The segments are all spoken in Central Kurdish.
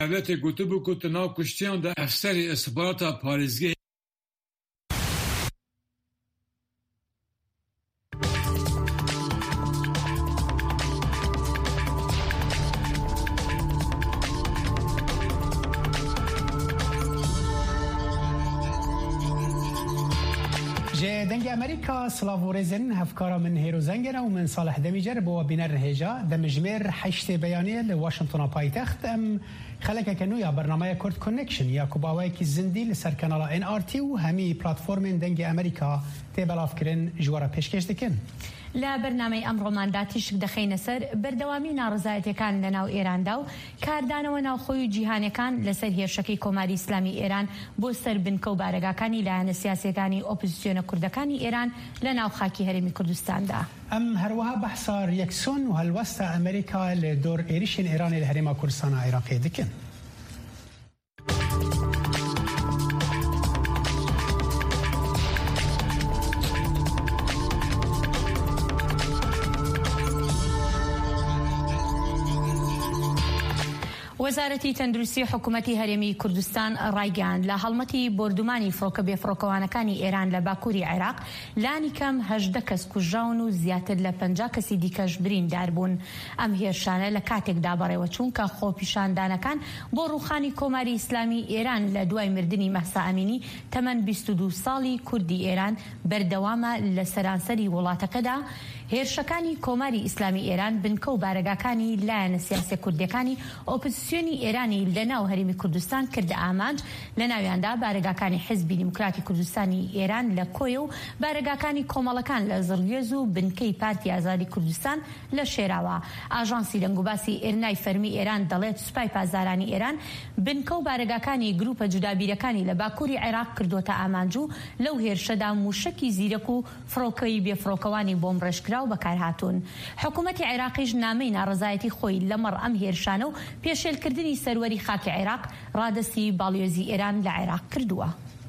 البته گوتو که ناو کشتیان در افسر استخبارات پارێزگای دنگ امریکا سلاوورزن هفکارا من هیرو زنگره و من صالح دمیجر با بینر هجا دمجمر 8 بیانیه لواشنطن پایتخت خلک کنو یا برنامه کرد کانکشن یا کوباوی کی زندی لسر کانال ان ار تی و همی پلتفرم دنگ امریکا تبلاف کرن جوارا پیشکش دکن لا برنامه ئەمڕۆماندا تیشک دەخەینە سەر بەردەوامی ناڕزایەتەکان لەناو ئێراندا و کاردانەوە ناوخۆی و جیهانیەکان لەسەر هێرشەکەی کۆماری ئیسلامی ئێران بۆ سەر بنکە و بارەگاکانی لایەنە سیاسیەکانی ئۆپۆزیسیۆنە کوردەکانی ئێران لە ناو خاکی هەرێمی کوردستاندا. ئەم هەروەها بەحسا ریەکسۆن و هەلوەستە ئەمریکا لە دۆر ئێریشین ئێرانی لە هەرێما کوردستانە عێراقی دکن. وەزارەتی تەندروستی حکوومەتی هەرێمی کوردستان ڕایگەاند لە هەڵمەتی بردومانی فڕۆکە بێفڕۆکەوانەکانی ئێران لە باکووری عێراق لانی کەم 18 کەس کوژراون و زیاتر لە 50 کەسی دیکەش بریندار بوون. ئەم هێرشانە لە کاتێکدا بەڕێوە چوون کە خۆپیشاندانەکان بۆ ڕووخانی کۆماری ئیسلامی ئێران لە دوای مردنی مەحسا ئەمینی تەمەن 22 ساڵی کوردی ئێران بەردەوامە لە سەرانسەری وڵاتەکەدا. هێرشەکانی کۆماری ئیسلامی ئێران بنکە و بارەگاکانی لایەنە سیاسیە کوردەکانی ئۆپۆزیسیۆنی ئێرانی لە ناو هەرێمی کوردستان کردە ئامانج لە ناویاندا بارەگاکانی حیزبی دیموکراتی کوردستانی ئێران لە کۆیە و بارەگاکانی کۆمەڵەکان لە زڵگێز و بنکەی پارتی ئازادی کوردستان لە شێراوە. ئاژانسی دەنگوباسی ئێرنای فەرمی ئێران دەڵێت سوپای پازارانی ئێران بنکە و بارەگاکانی گروپە جودابیرەکانی لە باکووری عێراق کردوتە ئامانج و لەو هێرشەدا موشکی زیرەک و فڕۆکەی بێفڕۆکەوانی بۆم ڕێژکرا و بەکارهاتوون. حکوومەتی عێراقیش نامەی ناڕزایەتی خۆی لەمەڕ ئەم هێرشانە و پێشێلکردنی سەروەری خاکی عێراق ڕادەستی باڵیۆزی ئێران لە عێراق کردووە.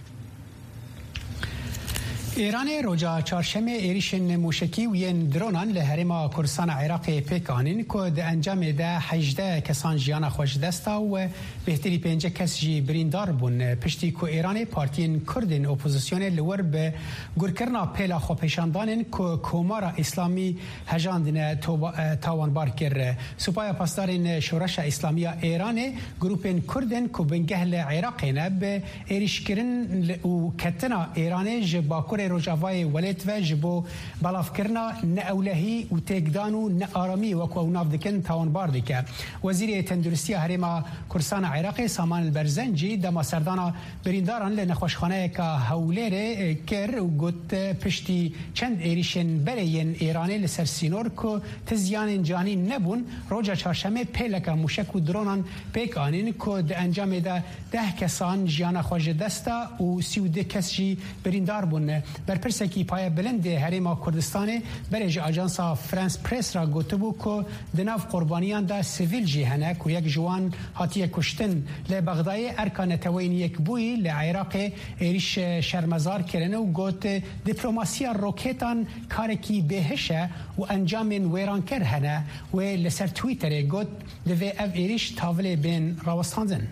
ایران روجا چهارشنبه ایریشن موشکی و ین درونان لهرما کردستان عراق پیکانین که د انجام ده 18 کسان جیان خوش دستا و بهتری 5 کس جی بریندار بون پشتی که ایران پارتین کردین اپوزیسیون لور به گورکرنا پیلا خو پیشاندانین که کومارا اسلامی هجاندن تاوانبار کر سپای پاسدارین شورش اسلامی ایران گروپین کردین که بنگهل عراق نب ایریش کرن و کتنا ایران جباکور روجاوای ولت و جبو بلاف کرنا نه اولهی و تگدان و نه آرامی و کو ناف دکن توانبار دکه. وزیر تندرستی هرما کردستان عراق سامان البرزنجی دما سردانا برینداران لنخوشخانه که هولره کر و گوت پشتی چند ایریشن برین ایرانی لسر سینور که تزیان جانی نبون روجا چهارشنبه پیلک موشک و درونان پیک آنین که د انجام ده 10 کسان جیان خوش دستا و 32 کس جی بریندار بون. بر پرسکی پای بلند هرما کردستان برای آژانسا فرانس پرس را گوتبو که دناف قربانیان دا سیویل جهنک و یک جوان هاتی کشتن لبغدای ارکان توین یک بوی لعراق ایریش شرمزار کرنه و گوت دیپلوماسی روکتان کارکی بهشه و انجام ویران کرهنه و لسر تویتر گوت دوی او ایریش تاول بین راوستانزن.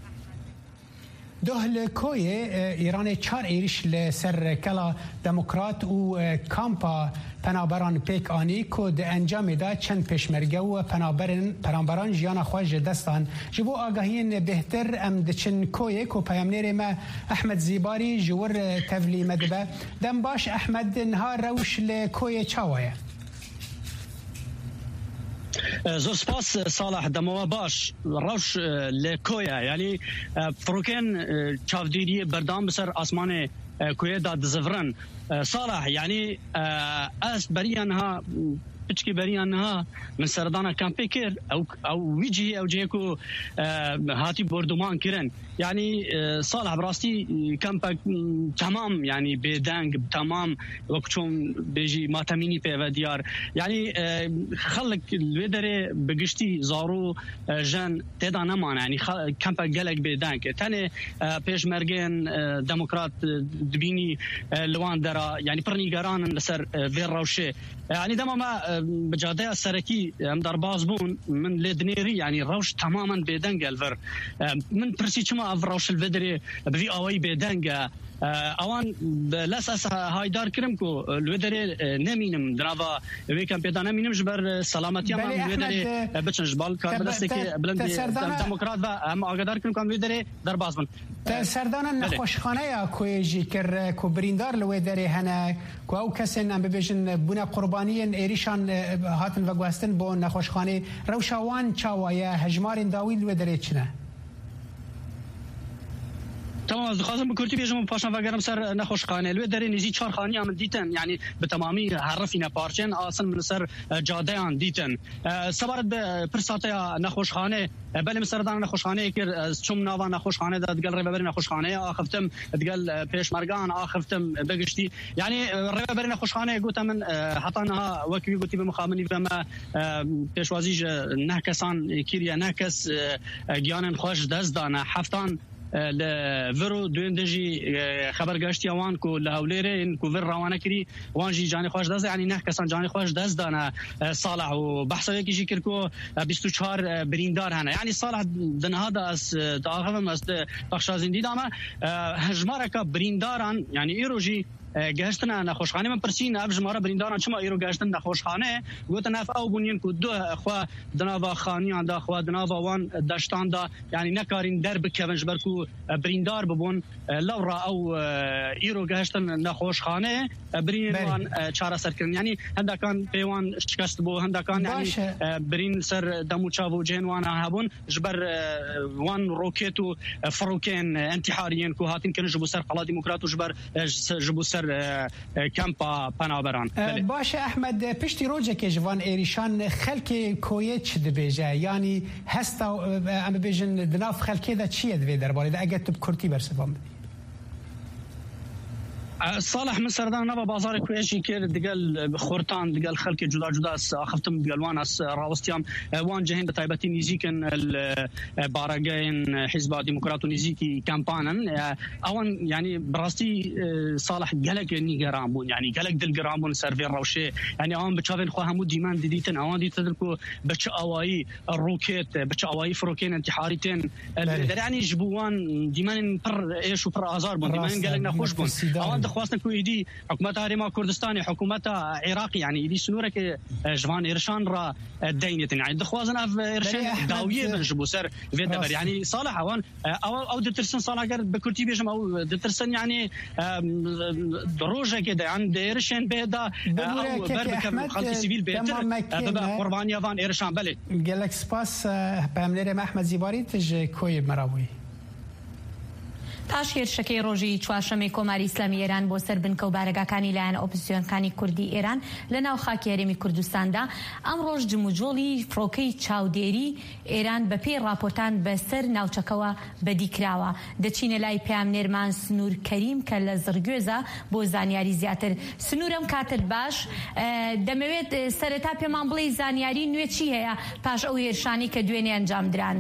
دهل کوی ایران 4 ایریش لسر کلا دموکرات و کامپا پنابران پیک آنی که ده انجام دا چند پشمرگه و پنابران جیان خواج دستان جبو آگاهین بهتر ام ده چند کوی که پیامنیر ما احمد زیباری جور تولی مدبه دم باش احمد نهار روش لکوی چاویه زور سپاس صالح دموا باش روش لکویا یعنی فروکن چاودیری بردام بسر آسمان کویا داد زفرن صالح یعنی اس بریانها بچکی بریانها من سردانا کمپی کر او ویجی او جیکو هاتی بردمان کرن يعني صالح براستی کمپک تمام يعني بدنگ تمام وقتشون بيجي ما تميني في ديار يعني خلق الودره بقشتي زارو جن تدا نمان يعني کمپک قلق بدنگ تاني پیش مرگن دموکرات دبيني لوان درا يعني برنيگران لسر بير روشه يعني دما ما بجاده سرکی ام درباز بون من لدنيري يعني روش تماما بيدنجل من برسي كما روش الفدري بفي اوي بيدنجا اوان لاساس هاي دار كرمكو الودري نمينم دنافا ويكم بيدا نمينم جبر سلامتي ام الودري بتشن جبال كاربلستيكي بلند ديمقراط ام اقدر كرمكو الودري درباز بون سردان نخوشخانه کویجی کر کو بریندار الودري هنا کو او کسن ام ببیجن بنا قربانیین ایریشان هاتن و گواستن بو نخوشخانه روشاوان چاوایا هجمارین داویل الودري چنه تمام خاصم بكرتي بيجم باشا فقرم سر نخوش خانه لو دري نزي 4 خانيه من ديتن يعني بتمامي عرفينا بارشن اصلا من سر جاديان ديتن صبرت برساتيا نخوش خانه بل مسردان نخوش خانه كر شوم نافا نخوش خانه داد قال ريبري نخوش خانه اخفتم تقال بيش مرقان اخفتم بقشتي يعني ريبري نخوش خانه قلت من حطانها وكي قلت بمخامني فما بيش وازيج نهكسان كيريا نهكس جيان خوش دزدان حفتان لفرو دوين دجي خبر گشتي وان کو لهوليره ان کو فر روانه كري وان جي جاني خوش دز يعني نه كسان جاني خوش دز دانا صالح وبحث يكي جي كركو 24 بريندار هنا يعني صالح دن هذا اس داغم اس بخشازين دي داما هجمارك برينداران يعني ايروجي گشتن نخوشخانه من پرسین اب جماره برینداران چما ایرو گشتن نخوشخانه گوتن اف او بونین کو دو خو دناوا خانیان دا خو دناوا وان دشتان دا یعنی نکارین درب کونج برکو بریندار ببون لورا او ایرو گشتن نخوشخانه برین چاره سرکن یعنی هندا کان پیوان شکست بو هندا کان یعنی برین سر دمو چاو جنوان هبون جبر وان روکيتو فروكين انتحاريين کو هاتين كن جبو سر قلا ديمقراطو جبر جبو سر کمپا پنابران باشه احمد پشتی روزه که جوان ایریشان خلک کویت دبیجه یعنی هستا ام بیژن دناف خلکی دا چیه دوی درباره دا اگه تب کرتی برسفام صالح من سردان نبا بازار كويشي كير دقال خورتان دقال خلق جدا جدا اخفتم دقال واناس راوستيام وان جهين بتايبتي نيزيكن البارقين حزب ديمقراط نيزيكي كامبانا اوان يعني براستي صالح قالك اني قرامون يعني قالك دل قرامون سيرفير روشي يعني اوان بتشافين خو همو ديمان ديتن اوان دي تدركو بتش اواي الروكيت بتش اواي فروكين انتحاريتين يعني جبوان ديمان بر ايش وبر ازار بون ديمان قالك نخوش بون اوان خواستن کو ایدی حکومت هرما کردستان حکومت عراقی يعني ایدی سنوره که جوان ایرشان را دینت يعني دخوازن اف ایرشان داویه بنجبو سر فيدبر يعني صالح اوان او دترسن صالح اگر بكرتي بيجم او دترسن يعني دروجه كده عند ایرشان بهدا او بربك خلق سيفيل بيتر بابا قربانيه فان ایرشان بله قالك سپاس باملر احمد زیباری تج کوی مراوی پاش هێرشەکەی ڕۆژی چوارشەمەی کۆماری ئیسلامی ئێران بۆ سەر بنکە و بارەگاکانی لایەن ئۆپۆزیسیۆنەکانی کوردی ئێران لە ناو خاکی هەرێمی کوردستاندا ئەم ڕۆژ جموجۆڵی فڕۆکەی چاودێری ئێران بە پێی راپۆرتان بەسەر ناوچەکەوە بەدیکراوە دەچینە لای پامنێرمان سنوور کەریم کە لە زرگێزە بۆ زانیاری زیاتر سنوورم کاتت باش دەمەوێت سەرەتا پێمان بڵێ زانیاری نوێ چی هەیە پاش ئەو هێرشانی کە دوێنێ ئەنجام دران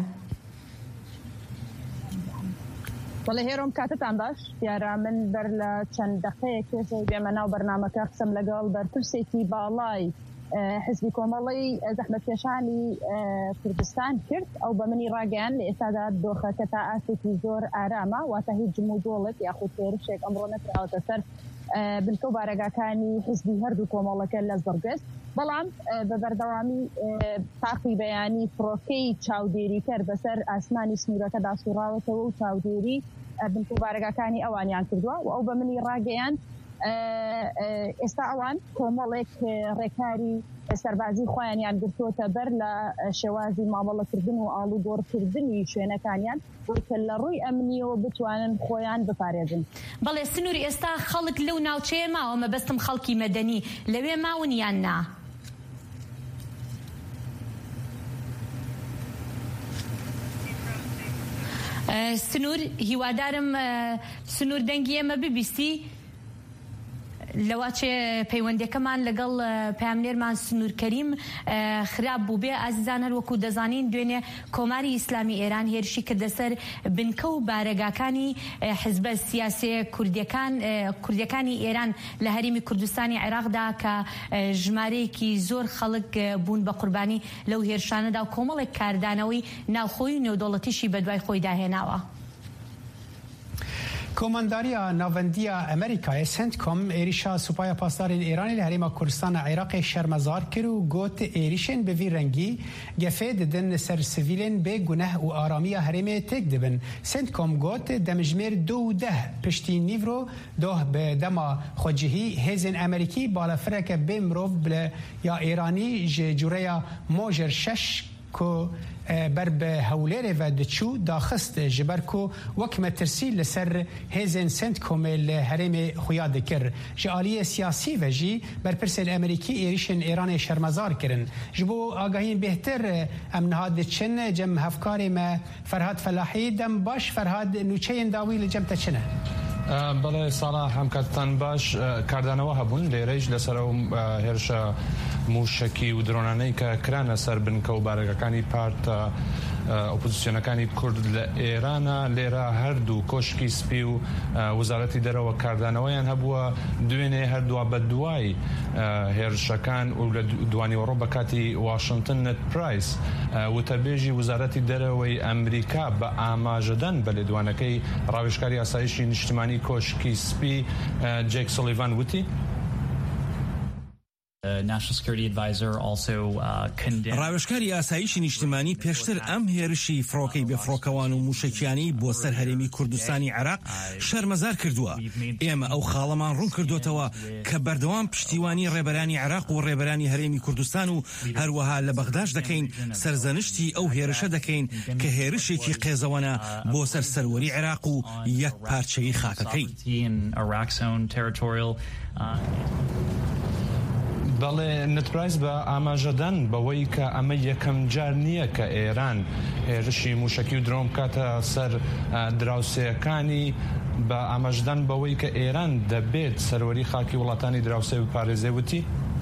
والله هێرۆم کاتتان باش دیارە من بەر لە چەند دەقەیەک بێمە ناو بەرنامەکە قسەم لەگەڵ بەرپرسێکی باڵای حزبی کۆمەڵی زەحمەتکێشانی کوردستان کرد ئەو بە منی ڕاگەیان لە ئێستادا دۆخەکە تا ئاسێکی زۆر ئارامە واتە هیچ جموجۆڵێک یاخود هێرشێک ئەمڕۆ نەکراوەتە سەر بنکە و بارەگاکانی حزبی هەردوو کۆمەڵەکە لە زەرگێز بەڵام بە بەردەوامی تاقی بەیانی فڕۆکەی چاودێریکەر بەسەر ئاسمانی سنوورەکەدا سوڕاوەتەوە و چاودێری بنکە و بارەگاکانی ئەوانیان کردووە و ئەو بە منی ڕاگەیان ئێستا ئەوان کۆمەڵێک ڕێکاری سەربازی خۆیانیان گرتوۆتە بەر لە شێوازی مامەڵەکردن و ئاڵوگۆڕکردنی شوێنەکانیان کە لە ڕووی ئەمنیەوە بتوانن خۆیان بپارێزن بەڵێ سنووری ئێستا خەڵک لەو ناوچەیە ماوە مەبەستم خەڵکی مەدەنی لەوێ ماون یان نا سنوور هیوادارم سنوور دەنگی ئێمە ببیستی لەواچێ پەیوەندەکەمان لەگەڵ پامنێرمان سنوورکەریم خراپ بوو بێ ئازیزان هەروەکو دەزانین دوێنێ کۆماری ئیسلامی ئێران هێرشی کردە سەر بنکە و بارەگاکانی حزبە سیاسی کوردیەکانی ئێران لە هەرێمی کوردستانی عێراقدا کە ژمارەیەکی زۆر خەڵک بوون بە قوربانی لەو هێرشانەدا و کۆمەڵێک کاردانەوەی ناوخۆی و نێودەوڵەتیشی بەدوای خۆی داهێناوە. کۆمەنداریە ناوەندیە ئەمریکای سنتکۆم عێریشا سوپایە پاسدارên ئێرانی لە هەرێما کوردستانە عێراقê شەرمەزار کرد و got êrişên bi vî rengî gefê didin ser sivîlên bê guneh û aramiya herêmê têk dibin. Sentkom got demijmêr 2 piştî nîvro doh bi dema xwecihî hêzên Emerîkî balafireke bê mirov ya Îranî ji cûreya Mojer 6 ku ber bi hewlêrê ve diçû daxist ji ber ku wek metirsî li ser hêzên Sentkomê li herêmê xuya dikir. Ji aliyê siyasî ve jî berpirsên Emerîkî êrişên Îranê şermezar kirin. Ji bo agahiyên bêhtir em niha diçin cem hevkarê me Ferhad Felahî dem baş Ferhad nûçeyên dawî li cem te çi ne؟ بەڵێ ساڵح هەم کاتتان باش کاردانەوە هەبوون لێرەش لەسەر ئەو هێرشە موشکی و درۆنانەی کە کرانە سەر بنکە و بارەگەکانی پارتە ئۆپۆزیسیۆنەکانی کورد لە ئێرانە لێرە هەردوو کۆشکی سپی و وزارەتی دەرەوە کاردانەوەیان هەبووە دوێنێ هەردووە بە دوای هێرشەکان و لە دوانیوەڕۆ بە کاتی واشنگتن نت پرایس وتەبێژی وزارەتی دەرەوەی ئەمریکا بە ئاماژەدەن بە لێدوانەکەی ڕاوێژکاری ئاسایشی نیشتیمانی کۆشکی سپی جێک سۆلیڤان وتی ڕاوێژکاری ئاسایشی نیشتیمانی پێشتر ئەم هێرشی فڕۆکەی بێفڕۆکەوان و موشکیانی بۆ سەر هەرێمی کوردستانی عێراق شەرمەزار کردووە. ئێمە ئەو خاڵەمان ڕوون کردوتەوە کە بەردەوام پشتیوانی ڕێبەرانی عێراق و ڕێبەرانی هەرێمی کوردستان و هەروەها لە بەغداش دەکەین سەرزەنشتی ئەو هێرشە دەکەین کە هێرشێکی قێزەوەنە بۆ سەر سەروەری عێراق و یەک پارچەی خاکەکەی. بەڵێ نتپرایس بە ئاماژەدان بەوەی کە ئەمە یەکەم جار نییە کە ئێران هێرشی موشکی و درۆم کاتە سەر دراوسێیەکانی بە ئاماژدان بەوەی کە ئێران دەبێت سەروەری خاکی وڵاتانی دراوسێ بپارێزێ وتی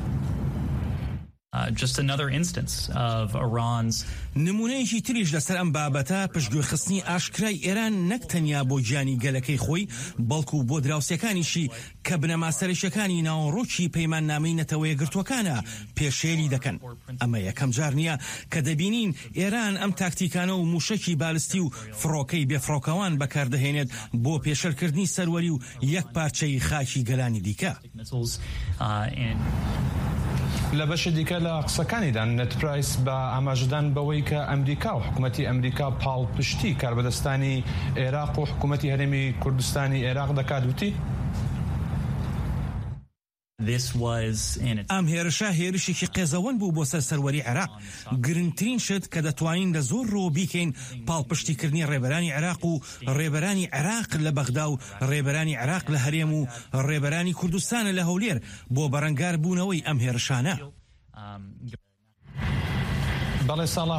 just another instance of Iran's نمونەیەکی تریش لەسەر ئەم بابەتە پشتگوێخستنی ئاشکرای ئێران نەک تەنیا بۆ گیانی گەلەکەی خۆی بەڵکو بۆ دراوسەکانیشی کە بنەماسەرشەکانی ناوەڕۆکی پەیماننامەی نەتەوەیە گرتوەکانە پێشێلی دەکەن. ئەمە یەکەم جار نییە کە دەبینین ئێران ئەم تاکتیکانە و موشکی بالستی و فڕۆکەی بێفڕۆکەوان بەکاردەهێنێت بۆ پێشەرکردنی سەروەری و یەک پارچەی خاکی گەلانی دیکە. لە بەشە دیکە لە قسەکانیدا نتپرایس بە ئاماژدان بەوەی کە ئەمریکا و حکوومەتی ئەمریکا پاڵپشتی کاربەدەستانی عێراق و حکوومەتی هەرێمی کوردستانی عێراق دەکات وتی ئەم هێرشە هێرشێکی قێزەوەن بوو بۆ سەر سەروەری عێراق. گرنگترین شت کە دەتوانین لە زۆر ڕۆ بیکەین پاڵپشتیکردنی ڕێبەرانی عێراق و ڕێبەرانی عێراق لە بەغدا و ڕێبەرانی عێراق لە هەرێم و ڕێبەرانی کوردستانە لە هەولێر بۆ بەرەنگار بوونەوەی ئەم هێرشانە. بەڵێ ساڵح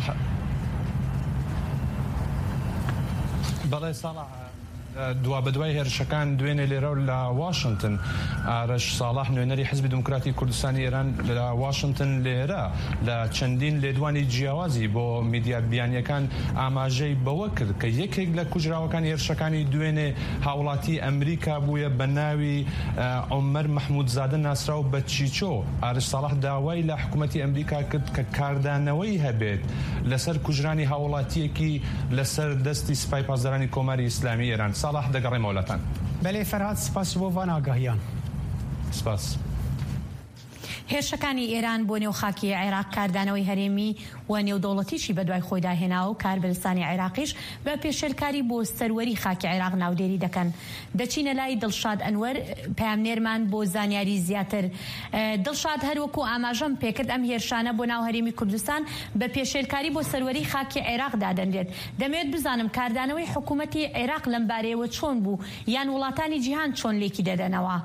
دوا بەدوای هێرشەکان دوێنێ لێرە لە واشنگتن ئارەش ساڵح نوێنەری حزبی دموکراتی کوردستانی ئێران لە واشنگتن لێرە لە چەندین لێدوانی جیاوازی بۆ میدیا بیانیەکان ئاماژەی بەوە کرد کە یەکێک لە کوژراوەکانی هێرشەکانی دوێنێ هاوڵاتی ئەمریکا بووە بە ناوی عومەر مەحموودزادە ناسراو بە چیچۆ. ئارەش ساڵح داوای لە حکوومەتی ئەمریکا کرد کە کاردانەوەی هەبێت لەسەر کوژرانی هاوڵاتیەکی لەسەر دەستی سپای پاسدارانی کۆماری ئیسلامی ئێران. صالح دەگەڕێ مەولەتان. بەلێ فەرهاد سپاس بۆ وان ئاگاهیان. سپاس. هێرشەکانی ئێران بۆ نێو خاکی عێراق کاردانەوەی هەرێمی و نێودەوڵەتیشی بەدوای خۆی داهێناوە و کاربەدەستانی عێراقیش بە پێشێلکاری بۆ سەروەری خاکی عێراق ناودێری دەکەن. دەچینە لای دڵشاد ئەنوەر پامنێرمان بۆ زانیاری زیاتر. دڵشاد هەروەکو ئاماژەم پێکرد ئەم هێرشانە بۆ ناو هەرێمی کوردستان بە پێشێلکاری بۆ سەروەری خاکی عێراق دادەنرێت. دەمەوێت بزانم کاردانەوەی حکوومەتی عێراق لەم بارەیەوە چۆن بوو یان وڵاتانی جیهان چۆن لێکی دەدەنەوە؟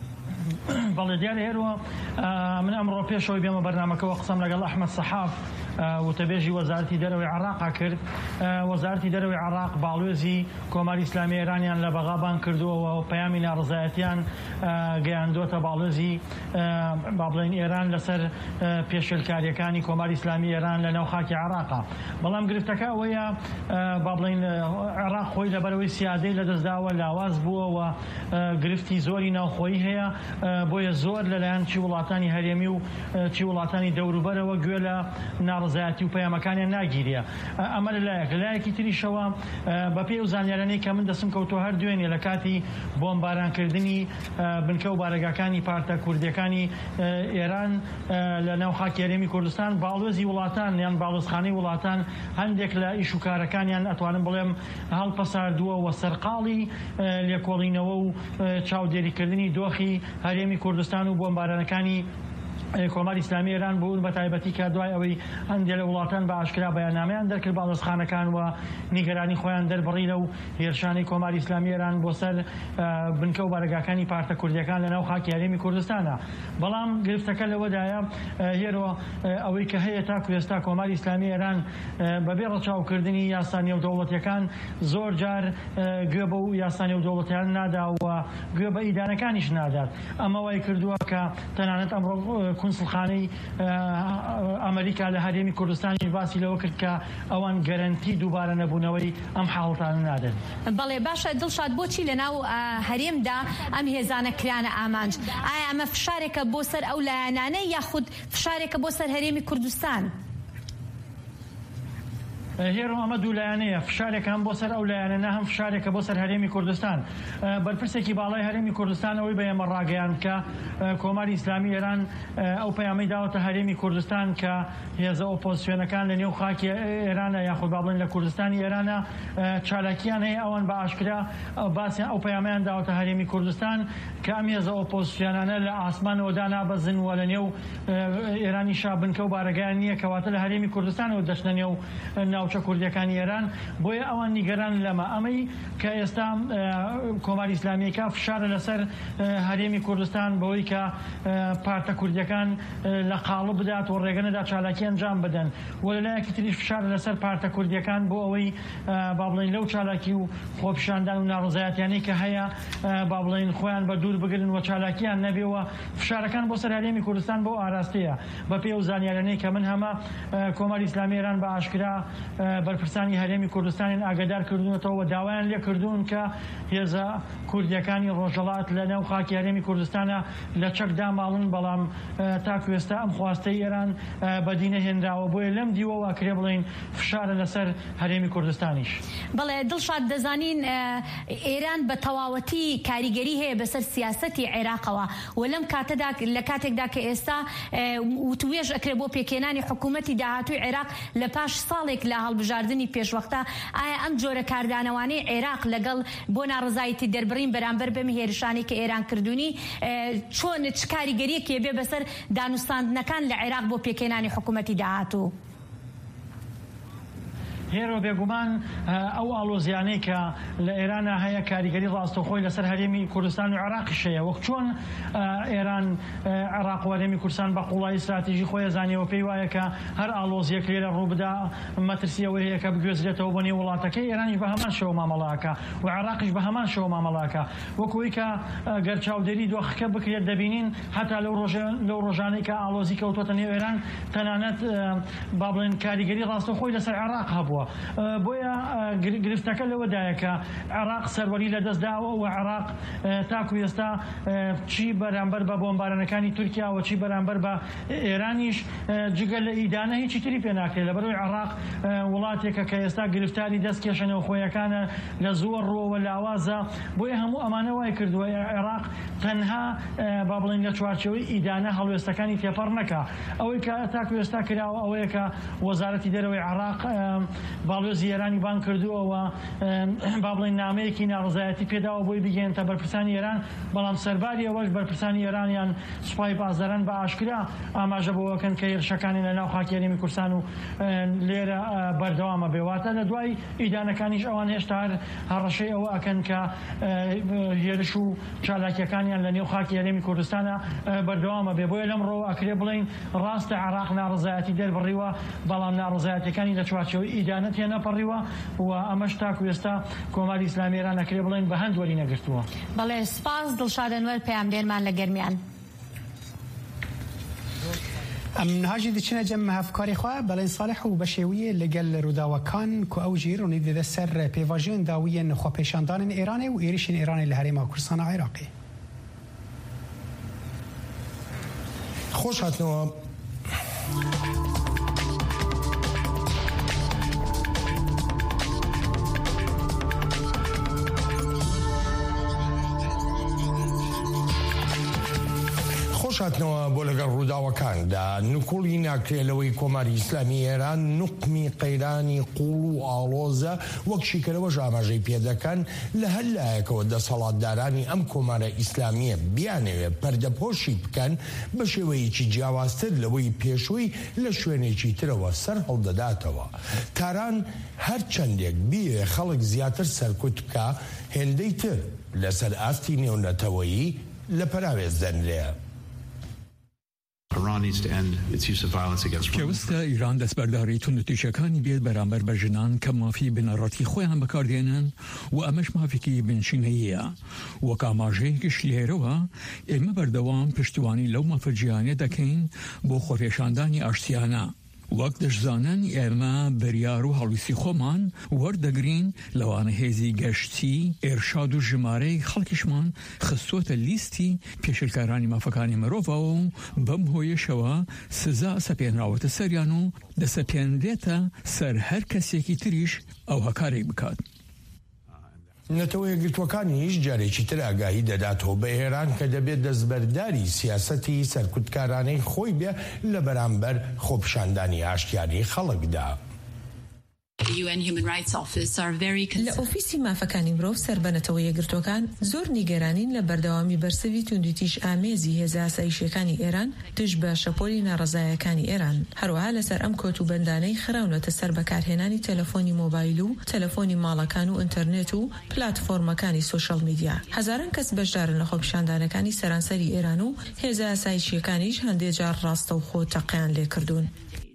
بەڵێ دیارە هێروە من ئەمڕۆ پێشەوەی بێمە بەرنامەکەەوە قسەم لەگەڵ ئەحمەد سەحاف وتەبێژی وەزارەتی دەرەوەی عێراق کرد. وەزارەتی دەرەوەی عێراق باڵێزی کۆماری ئیسلامی ئێرانیان لە بەغابان کردووەوە و پەیامی ناڕزایەتیان گەیاندوتە باڵێزی با بڵێن ئێران لەسەر پێشێلکاریەکانی کۆماری ئیسلامی ئێران لە ناو خاکی عێراقا. بەڵام گرفتەکە ئەوەیە با بڵێن عێراق خۆی لەبەرەوەی سیادەی لەدەستداوە لاواز بووە و گرفتی زۆری ناوخۆیی هەیە، بۆیە زۆر لەلایەن چی وڵاتانی هەرێمی و چی وڵاتانی دەوروبەرەوە گوێ لە ناڕزایەتی و پەیامەکانیان ناگیریە. ئەمە لەلایەکی تریشەوە بەپێی ئەو زانیارانەی کە من دەسم کەوتۆ هەر دوێنێ لە کاتی بۆمبارانکردنی بنکە و بارەگاکانی پارتە کوردیەکانی ئێران لە ناو خاکی هەرێمی کوردستان، باڵۆزی وڵاتان یان باڵۆزخانەی وڵاتان هەندێک لە ئیشوکارەکانیان ئەتوانم بڵێم هەڵپەساردووە و سەرقاڵی لێکۆڵینەوە و چاودێریکردنی دۆخی هەرێمی کوردستان و بۆمبارانەکانی کۆماری ئیسلامی ئێران بوون، بە تایبەتی کە دوای ئەوەی هەندێک لە وڵاتان بە ئاشکرا بەیاننامەیان دەرکرد باڵۆزخانەکان و نیگەرانی خۆیان دەربڕی لەو هێرشانەی کۆماری ئیسلامی ئێران بۆ سەر بنکە و بارەگاکانی پارتە کوردیەکان لە ناو خاکی هەرێمی کوردستانە. بەڵام گرفتەکە لەوەدایە هێرۆ ئەوەی کە هەیە تاکو ئێستا کۆماری ئیسلامی ئێران بەبێ ڕەچاوکردنی یاسا نێودەوڵەتیەکان زۆر جار گوێ بە و یاسا نێودەوڵەتیان نادا و گوێ بە ئیدارەکانیش نادات. ئەمە وای کردووە کە تەنانەت ئەمڕۆ کونسڵخانەی ئەمریکا لە هەرێمی کوردستانی باسی لەوە کرد کە ئەوان گەرنتی دووبارە نەبوونەوەی ئەم حاڵتانە نادەن. بەڵێ باشە دڵشاد، بۆچی لە ناو هەرێمدا ئەم هێزانە کرانە ئامانج؟ ئایا ئەمە فشارێکە بۆ سەر ئەو لایەنانە یاخود فشارێکە بۆ سەر هەرێمی کوردستان؟ هێرۆ ئەمە دوو لایەنەیە، فشارێکان بۆ سەر ئەو لایەنە هەم فشارێکە بۆ سەر هەرێمی کوردستان. بەرپرسێکی باڵای هەرێمی کوردستان ئەوەی بە ئێمە ڕاگەیاند کە کۆماری ئیسلامی ئێران ئەو پەیامەی داوەتە هەرێمی کوردستان کە هێزە ئۆپۆزیسیۆنەکان لە نێو خاکی ئێرانە یاخود با بڵێن لە کوردستانی ئێرانە چالاکیان هەیە ئەوان بە ئاشکرا باسییان ئەو پەیامەیان داوەتە هەرێمی کوردستان کە ئەم هێزە ئۆپۆزیسیۆنانە لە ئاسمانەوە دانابەزن و لە نێو ئێرانی شابنکە و بارەگایان نییە کەواتە لە هەرێمی کوردستانەوە دەچنە نێو ناوچە کوردیەکانی ئێران. بۆیە ئەوان نیگەران لەمە ئەمەی کە ئێستا کۆماری ئیسلامیەکە فشارە لەسەر هەرێمی کوردستان بەوەی کە پارتە کوردیەکان لە قاڵب بدات و ڕێگەنەدا چالاکی ئەنجام بدەن، و لەلایەکی تریش فشارە لەسەر پارتە کوردیەکان بۆ ئەوەی با بڵێن لەو چالاکی و خۆپیشاندان و ناڕزایەتیانەی کە هەیە با بڵێن خۆیان بە دوور بگرن و چالاکیان نەبێەوە. فشارەکان بۆ سەر هەرێمی کوردستان بۆ ئاراستەیە بەپێی ئەو زانیارانەی کە من هەمە کۆماری ئیسلامی ئێران بە ئاشکرا بەرپرسانی هەرێمی کوردستان ئاگادار کردوونەتەوە داوایان لێ کردوون کە هێزە کوردیەکانی ڕۆژهەڵات لە ناو خاکی هەرێمی کوردستانە لە چەکدا ماڵن، بەڵام تاکو ئێستا ئەم خواستەی ئێران بەدینە هێنراوە. بۆیە لەم دیوەوە کرێ بڵێن فشارە لەسەر هەرێمی کوردستانیش. بەڵێ دڵشاد، دەزانین ئێران بە تەواوەتی کاریگەری هەیە بەسەر سیاسەتی عێراقەوە و لەم کاتەدا لە کاتێکدا کە ئێستا وتوێژ ئەکرێ بۆ پێکێنانی حکوومەتی داهاتووی عێراق لە پاش ساڵێک لە هەڵبژاردننی پێشوەختە، ئایا ئەم جۆرە کاردانەوانەی عێراق لەگەڵ بۆ ناڕزایەتی دەربڕین بەرامبەر بەم هێرشانی کە ئێران کردوونی چۆن چ کاریگەریەکێ بێ بەسەر دانوستاندنەکان لە عێراق بۆ پێکێنانی حکوومەتی داهاتوو؟ هێرۆ بێگومان ئەو ئاڵۆزیانەی کە لە ئێرانە هەیە کاریگەری ڕاستەوخۆی لەسەر هەرێمی کوردستان و عێراقیش هەیە. وەک چۆن ئێران عێراق و هەرێمی کوردستان بە قوڵایی استراتیژی خۆی زانیەوە پێی وایە کە هەر ئاڵۆزیەک لێرە ڕووبدا مەترسیەوەی هەیە کە بگوێزرێتەوە بۆ نێو وڵاتەکەی، ئێرانیش بە هەمان شێوە مامەڵاکە و عێراقیش بە هەمان شێوە مامەڵاکە. وەکوەوەی کە گەر چاودێری دۆخەکە بکرێت دەبینین هەتا لەو ڕۆژانەی کە ئاڵۆزی کەوتوەتە نێو ئێران تەنانەت با بڵێن کاریگەری ڕاستەوخۆی لەسەر عێراق هەبووە. بۆیە گرفتەکە لەوەدایە کە عێراق سەروەری لەدەستداوە و عێراق تاکو ئێستا چی بەرامبەر بە بۆمبارانەکانی تورکیا و چی بەرامبەر بە ئێرانیش جگە لە ئیدانە هیچی تری پێ ناکرێت. لەبەرەوەی عێراق وڵاتێکە کە ئێستا گرفتاری دەستکێشەنەوە خۆیەکانە لە زۆر ڕۆوە لاوازە. بۆیە هەموو ئەمانە وای کردووە عێراق تەنها با بڵێن لە چوارچەوەی ئیدانە هەڵوێستەکانی تێپەڕ نەکا. ئەوەی کە تاکو ئێستا کراوە ئەوەیە کە وەزارەتی دەرەوەی عێراق باڵێزی ئێرانی بان کردووەوە با بڵێن نامەیەکی ناڕزایەتی پێداوە بۆی بگەێنتە بەرپرسانی ئێران، بەڵام سەرباری ئەوەش بەرپرسانی ئێرانیان سوپای پاسداران بە ئاشکرا ئاماژە بۆەکەن کە هێرشەکانی لە ناو خاکی هەرێمی کوردستان و لێرە بەردەوامە بێواتە لە دوای ئیدانەکانیش ئەوان هێشتا هەڕەشەی ئەوە ئەکەن کە هێرش و چالاکیەکانیان لە نێو خاکی هەرێمی کوردستانە بەردەوامە بێ. بۆیە لەمڕۆ ئەکرێ بڵین ڕاستە عێراق ناڕزایەتی دەربڕیوە، بەڵام ناڕزایەتەکانی لە چوارچێوەی ئیدانەت هێنەپەڕیوە و ئەمەش تاکو ئێستا کۆماری ئیسلامی ئێران ئەکرێ بڵین بە هەند وەری نەگرتووە. بەڵێ سپاس دڵشاد ئەنوەر پەیامدێرمان لە گەرمیان. هاجی دچنە جەم هەفکاری خوا بەڵێن ساڵح و بەشێویە لەگەل ڕووداوەکان کو ئەو ژیرۆنی دەدە سەر پێواژێن داویەن خواپێشاندانن ئێرانێ و ئێریشن ئێرانی لە هەرێما کوردستانە عێراقی. خۆش هاتنەوە. خۆشاتنەوە بۆ لەگەڵ ڕووداوەکاندا نکوڵی ناکرێلەوەی کۆماری ئیسلامی ئێران نوقمی قەیرانی قوڵ و ئاڵۆزە وەک شیکەرەوەش ئاماژەی پێدەکەن لە هەر لایەکەوە دەسەڵاتدارانی ئەم کۆمارە ئیسلامیە بیانەوێت پەردەپۆشی بکەن بە شێوەیەکی جیاوازتر لەوەی پێشووی لە شوێنێکی ترەوە سەر هەڵدەداتەوە. تاران هەر چەندێک بیوێ خەڵک زیاتر سەرکوت بکە هێندەی تر لەسەر ئاستی نێونەتەوەیی لە پەراوێز دەنرێ. پێویستە ئیران دەستبەرداری توندوتیژەکانی بێت بەرامبەر بە ژنان کە مافی بنەڕەتی خۆیان بەکاردێنن و ئەمەش مافێکی بنشینەیە. وەک ئاماژەیەکیش لێرەوە ئێمە بەردەوام پشتیوانی لەو مافەجیانە دەکەین بۆ خۆپێشاندانی ئاشتیانە. وەک دەشزانن ئێمە بەریار و هەڵویستی خۆمان وەردەگرین لەوانە هێزی گەشتی ئێرشاد و ژمارەی خەڵکیشمان خستوتە لیستی پێشلکارانی مافەکانی مرۆڤەوە و بەم هۆیشەوە سزا سەپێنراوەتە سەریان و دەسەپێنرێتە سەر هەر کەسێکی تریش ئەو هەکارێک بکات. نەتەوە یەکگرتوەکانیش جارێکی تر ئاگاهی دەداتەوە بە ئێران کە دەبێت دەستبەرداری سیاسەتی سەرکوتکارانەی خۆی بێ لە بەرامبەر خۆپیشاندانی ئاشتیانی خەڵکدا. لە ئۆفیسی مافەکانی مرۆڤ سەربەنەتەوە یەکگرتوەکان زۆر نیگەرانین لە بەردەوامی بەرسەوی توندوتیژ ئامێزی هێزە ئاسایشیەکانی ئێران تش بە شەپۆلی ناڕزایەکانی ئێران. هەروەها لەسەر ئەم کۆتوبەندانەی خراونەتە سەر بەکارهێنانی تەلەفۆنی مۆبایل و تەلەفۆنی ماڵەکان و ئینتەرنێت و پلاتفۆرمەکانی سۆشەڵ میدیا. هەزاران کەس بەشدارن لە خۆپیشاندانەکانی سەرانسەری ئێران و هێزە ئاسایشیەکانیش هەندێک جار ڕاستە و خۆ تەقیان لێکردوون.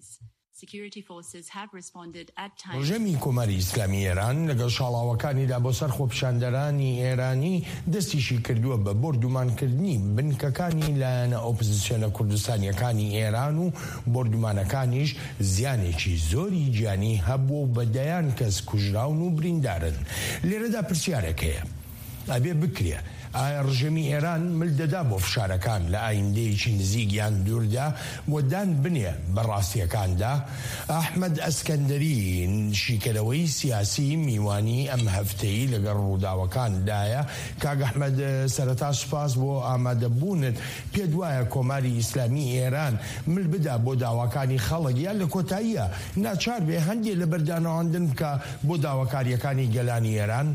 ڕژەمی کۆماری ئیسلامی ئێران لەگەڵ شاڵاوەکانیدا بۆ سەر خۆپیشاندەرانی ئێرانی دەستیشی کردووە بە بردومانکردنی بنکەکانی لایەنە ئۆپۆزیسیۆنە کوردستانیەکانی ئێران و بردومانەکانیش زیانێکی زۆری گیانی هەبوو بەدەیان کەس کوژراون و بریندارن. لێرەدا پرسیارێک هەیە ئەبێ بکرێ ئایا ڕژەمی ئێران ملدەدا بۆ فشارەکان لە ئایندەیەکی نزیکیان دووردا وەدان بنێ بەڕاستیەکاندا؟ ئەحمەد ئەسکەندەری شیکەرەوەی سیاسی میوانی ئەم هەفتەی لەگەڵ ڕووداوەکاندایە. کاک ئەحمەد سەرەتا سوپاس بۆ ئامادەبوونت. پێت وایە کۆماری ئیسلامی ئێران مل بدا بۆ داواکانی خەڵک یان لە کۆتاییە ناچار بێ هەندێک لە بەردانەوەندن بکە بۆ داواکاریەکانی گەلانی ئێران؟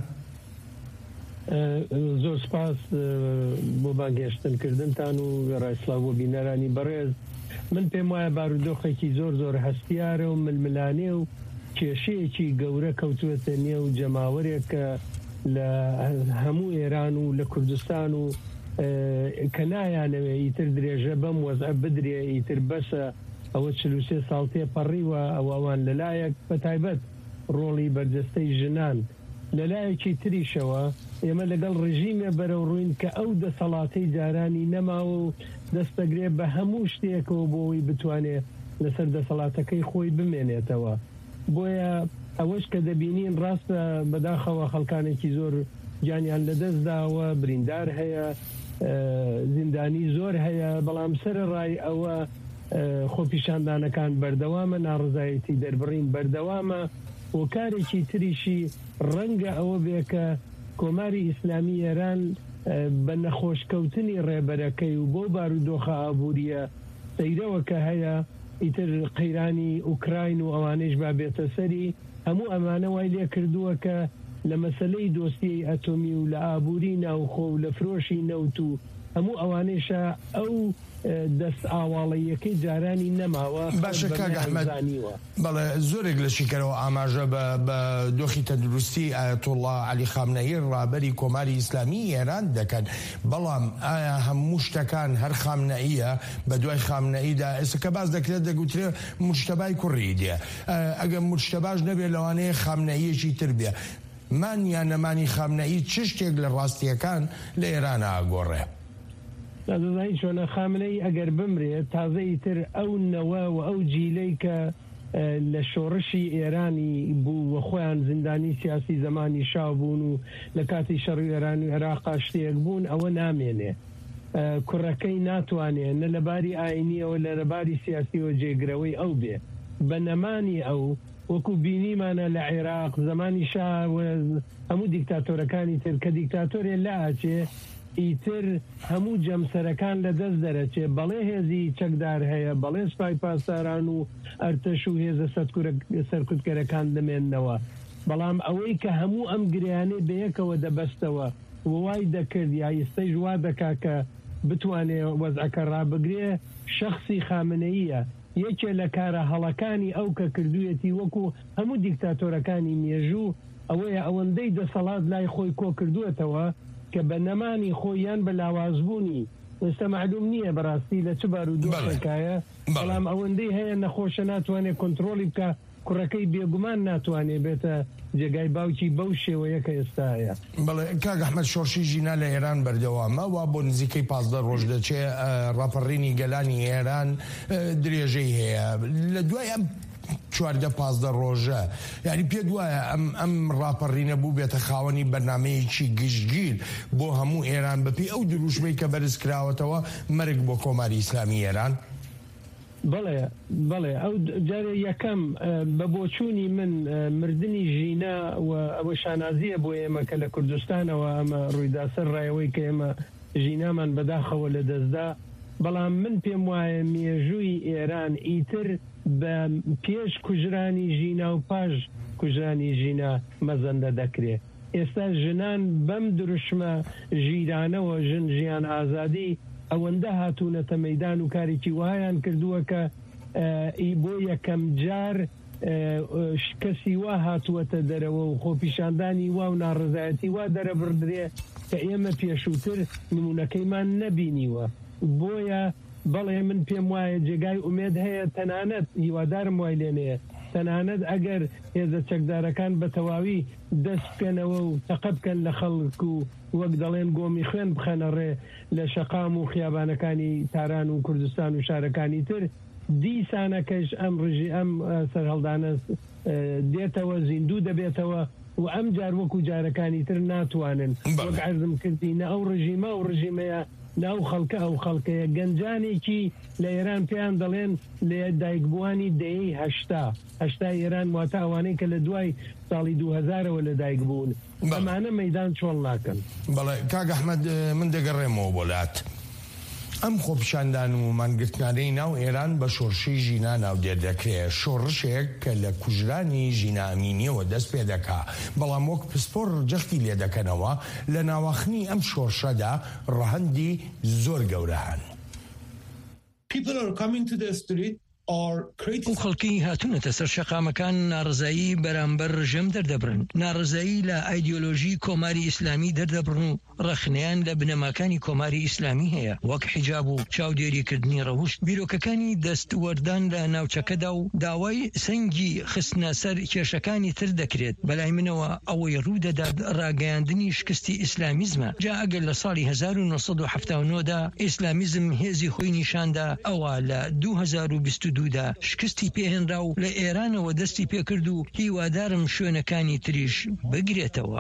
زۆر سپاس بۆ باگەشتنکردنتان و ڕایسلااو بۆ بینەرانی بەڕێز. من پێم وایە بارودۆخێکی زۆر زۆر هەستیارە و ململانێ و کێشەیەکی گەورە کەوتوێتە نێو جەماوەرێک لە هەموو ئێران و لە کوردستان و کە نایانەوێ ئیتر درێژە بەم وەزع بدرێ ئیتر بەسە ئەوە 43 ساڵ تێپەڕیوە ئەوان لەلایەک بە تایبەت ڕۆڵی بەرجەستەی ژنان لەلایەکی تریشەوە ئێمە لەگەڵ ڕژیمێ بەرەو ڕووین کە ئەو دەسەڵاتەی جارانی نەماوە و دەستەگرێ بە هەموو شتێکەوە بۆەوەی بتوانێت لەسەر دەسەڵاتەکەی خۆی بمێنێتەوە. بۆیە ئەوەش کە دەبینین ڕاستە بەداخەوە خەڵکانێکی زۆر گیانیان لەدەستداوە، بریندار هەیە، زیندانی زۆر هەیە، بەڵام سەرڕای ئەوە خۆپیشاندانەکان بەردەوامە، ناڕزایەتی دەربڕین بەردەوامە و کارێکی تریشی ڕەنگە ئەوە بێ کە کۆماری ئیسلامی ئێران بە نەخۆشکەوتنی ڕێبەرەکەی و بۆ بارودۆخە ئابوووریە سەیرەوە کە هەیە ئیتر قەیرانی ئوکراین و ئەوانەیش با بێتە سەری هەموو ئەمانە وای لێ کردووە کە لە مەسلەی دۆستیی ئەتۆمی و لە ئابووری ناوخۆ و لە فرۆشی نەوت و هەموو ئەوانەیشە ئەو دەست ئاواڵەیەکەی جارانی نەماوە. باشە کاک ئەحمەد، بەڵێ زۆرێک لە شیکەرەوە ئاماژە بە دۆخی تەندروستی ئایەتوڵڵا عەلی خامنەئی ڕابەری کۆماری ئیسلامی ئێران دەکەن، بەڵام ئایا هەموو شتەکان هەر خامنەئیە بە دوای خامنەئیدا؟ ئێستا کە باز دەکرێت دەگوترێ موجتەبای کوڕی دێ، ئەگەر موجتەباش نەبێت لەوانەیە خامنەئیەکی تر بێ. مانیان نەمانی خامنەئی چ شتێک لە ڕاستیەکان لە ئێرانە ئاگۆڕێ؟ دەزانی چۆنە خامنەی ئەگەر بمرێت تازەی تر ئەو نەوە و ئەو جیلەی کە لە شۆڕشی ئێرانی بوو و خۆیان زیندانی سیاسی زمانی شاو بوون و لە کاتی شەڕی ئێران و عێراقا شتێک بوون، ئەوە نامێنێ کوڕەکەی ناتوانێت نە لەباری ئاینیەوە لە لەباری سیاسیەوە جێگرەوەی ئەو بێ. بە نەمانی ئەو وەکو بینیمانە لە عێراق زمانی شا هەموو دیکتاتۆرەکانی تر کە دیکتاتۆرێ لاچێ ئیتر هەموو جەمسەرەکان لە دەست دەرەچێ، بەڵێ هێزی چەکدار هەیە، بەڵێ سوپای پاسداران و ئەرتەش و هێزە سەرکوتکەرەکان دەمێننەوە، بەڵام ئەوەی کە هەموو ئەم گریانەی بەیەکەوە دەبەستەوە وای دەکرد یا ئێستەی وا دەکا کە بتوانێت وەزعەکە ڕابگرێ شەخصی خامنەییە. یەکێ لە کارە هەڵەکانی ئەو کە کردوێتی وەکو هەموو دیکتاتۆرەکانی مێژوو ئەوەیە ئەوەندەی دەسەڵات لای خۆی کۆ کردوێتەوە کە بە نەمانی خۆیان بە لاوازبوونی ئێستا معلوم نییە بەڕاستی لە چ بارودۆخێکایە، بەڵام ئەوەندەی هەیە نەخۆشە ناتوانێت کۆنتترۆلی بکە، کوڕەکەی بێگومان ناتوانێت بێتە جێگای باوکی بەو شێوەیە کە ئێستا هەیە. بەڵێ کاک ئەحمەد، شۆڕشی ژینا لە ئێران بەردەوامە وا بۆ نزیکەی 15 ڕۆژ دەچێ، ڕاپەڕینی گەلانی ئێران درێژەی هەیە. لە دوای ئەم 14-15 ڕۆژە یعنی پێ وایە ئەم ڕاپەڕینە بوو بێتە خاوەنی بەرنامەیەکی گشتگیر بۆ هەموو ئێران بەپی ئەو دروشمەی کە بەرز کراوەتەوە مەرگ بۆ کۆماری ئیسلامی ئێران؟ بەڵێ ئەو جارێ یەکەم بە بۆچوونی من مردنی ژینا و ئەوە شانازیە بۆ ئێمە کە لە کوردستانەوە ئەمە ڕوویدا سەر ڕایەوەی کە ئێمە ژینامان بەداخەوە لە دەستدا، بەڵام من پێم وایە مێژووی ئێران ئیتر بە پێش کوژرانی ژینا و پاش کوژرانی ژینا مەزەندە دەکرێت. ئێستا ژنان بەم دروشمە ژیرانەوە ژن ژیان ئازادی ئەوەندە هاتوونەتە مەیدان و کارێکی وایان کردووە کە بۆ یەکەم جار کەسی وا هاتووەتە دەرەوە و خۆپیشاندانی وا و ناڕزایەتی وا دەرەبردرێ کە ئێمە پێشووتر نمونونەکەیمان نەبینیوە. بۆیە بەڵێ من پێم وایە جێگای ئومێد هەیە، تەنانەت هیوادارم وای لێنەیە تەنانەت ئەگەر هێزە چەکدارەکان بە تەواوی دەست بکەنەوە و تەقە بکەن لە خەڵک و وەک دەڵێن گۆمی خوێن بخەنەڕێ لە شەقام و خیابانەکانی تاران و کوردستان و شارەکانی تر، دیسانەکەش ئەم ڕژی ئەم سەرهەڵدانە دێتەوە زیندوو دەبێتەوە و ئەم جار وەکو جارەکانی تر ناتوانن وەک عەرزم کردی نە ئەو ڕژیمە و ڕژیمەیە ناو خەڵکە ئەو خەڵکەیە گەنجانێکی لە ئێران پێیان دەڵێن لە دایکبووانی دەیەی هەشتا ئێران واتە ئەوانەی کە لە دوای ساڵی 2000ەوە لە دایک بوون، ئەمانە مەیدان چۆڵ ناکەن. بەڵێ کاک ئەحمەد، من دەگەڕێمەوە بۆلات. ئەم خۆپیشاندان و مانگرتنانەی ناو ئێران بە شۆڕشی ژینا ناودێر دەکرێت، شۆڕشێک کە لە کوژرانی ژینا ئەمینیەوە دەست پێ دەکا، بەڵام وەک پسپۆر جەختی لێ دەکەنەوە لە ناوەخنی ئەم شۆڕشەدا ڕەهەندی زۆر گەورە هەن. ئەو خەڵکی هاتوونەتە سەر شەقامەکان ناڕزایی بەرامبەر ڕژێم دەردەبرن، ناڕزایی لە ئایدیۆلۆژی کۆماری ئیسلامی دەردەبرن و ڕەخنیان لە بنەماکانی کۆماری ئیسلامی هەیە، وەک حیجاب و چاودێریکردنی ڕەوشت. بیرۆکەکانی دەستوەردان لە ناوچەکەدا و داوای سەنگی خستنە سەر کێشەکانی تر دەکرێت. بەلای منەوە ئەوەی ڕوودەدات ڕاگەیاندنی شکستی ئیسلامیزمە. جا ئەگەر لە ساڵی 1970دا ئیسلامیزم هێزی خۆی نیشاندا، ئەوە لە 2022دا شکستی پێهێنرا و لە ئێرانەوە دەستی پێکرد و هیوادارم شوێنەکانی تریش بگرێتەوە.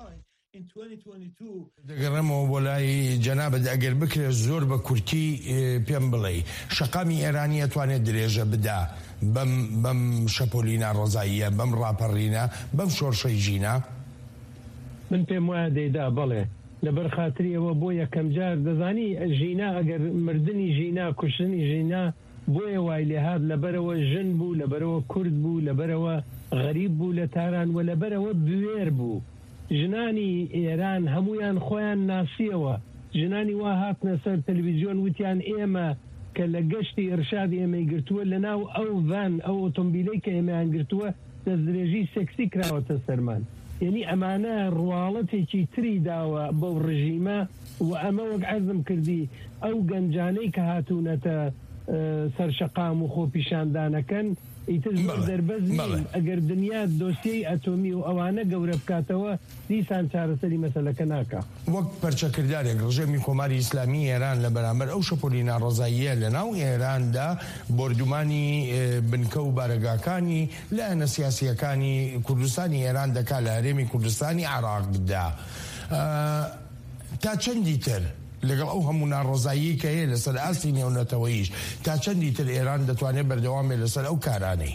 دەگەڕێمەوە بۆ لای جەنابەت، ئەگەر بکرێت زۆر بە کورتی پێم بڵێ شەقامی ئێرانی ئەتوانێت درێژە بدا بەم شەپۆلینا ڕۆزاییە، بەم ڕاپەڕینە، بەم شۆڕشەی ژینا؟ من پێم وایە دەیدا بەڵێ، لەبەر خاتری ئەوە بۆ یەکەم جار دەزانی ژینا ئەگەر مردنی ژینا کوشتنی ژینا بۆیە وای لێهات لەبەرەوە ژن بوو، لەبەرەوە کورد بوو، لەبەرەوە غەریب بوو لە تاران و لەبەرەوە بوێر بوو ژنانی ئێران هەمویان خۆیان ناسیەوە ژنانی وا هاتنە سەر تەلەڤیزیۆن وتیان ئێمە کە لە گەشتی ئێرشاد ئێمەی گرتووە لەناو ئەو ڤان ئەو ئۆتۆمبیلەی کە ئێمەیان گرتووە دەستدرێژی سێکسی کراوەتە سەرمان یعنی ئەمانە ڕواڵەتێکی تری داوە بەو ڕژیمە و ئەمە وەک عەرزم کردی ئەو گەنجانەی کە هاتوونەتە سەرشەقام و خۆپیشاندانەکەن ئیتر دەربەز نین ئەگەر دنیا دۆسیەی ئەتۆمی و ئەوانە گەورە بکاتەوە دیسان چارەسەری مەسەلەکە ناکە وەک پەرچەکردارێک ڕژێمی کۆماری ئیسلامی ئێران لە بەرامبەر ئەو شەپۆلی ناڕەزاییە لە ناو ئێراندا بردومانی بنکە و بارەگاکانی لایەنە سیاسیەکانی کوردستانی ئێران دەکات لە هەرێمی کوردستانی عێراقدا تا چەندی تر لەگەڵ ئەو هەموو ناڕۆزایی کە هەیە لەسەر ئاستی نێونەتەوەیش تا چەندی تر ئێران دەتوانێت بەردەوامێ لەسەر ئەو کارانەی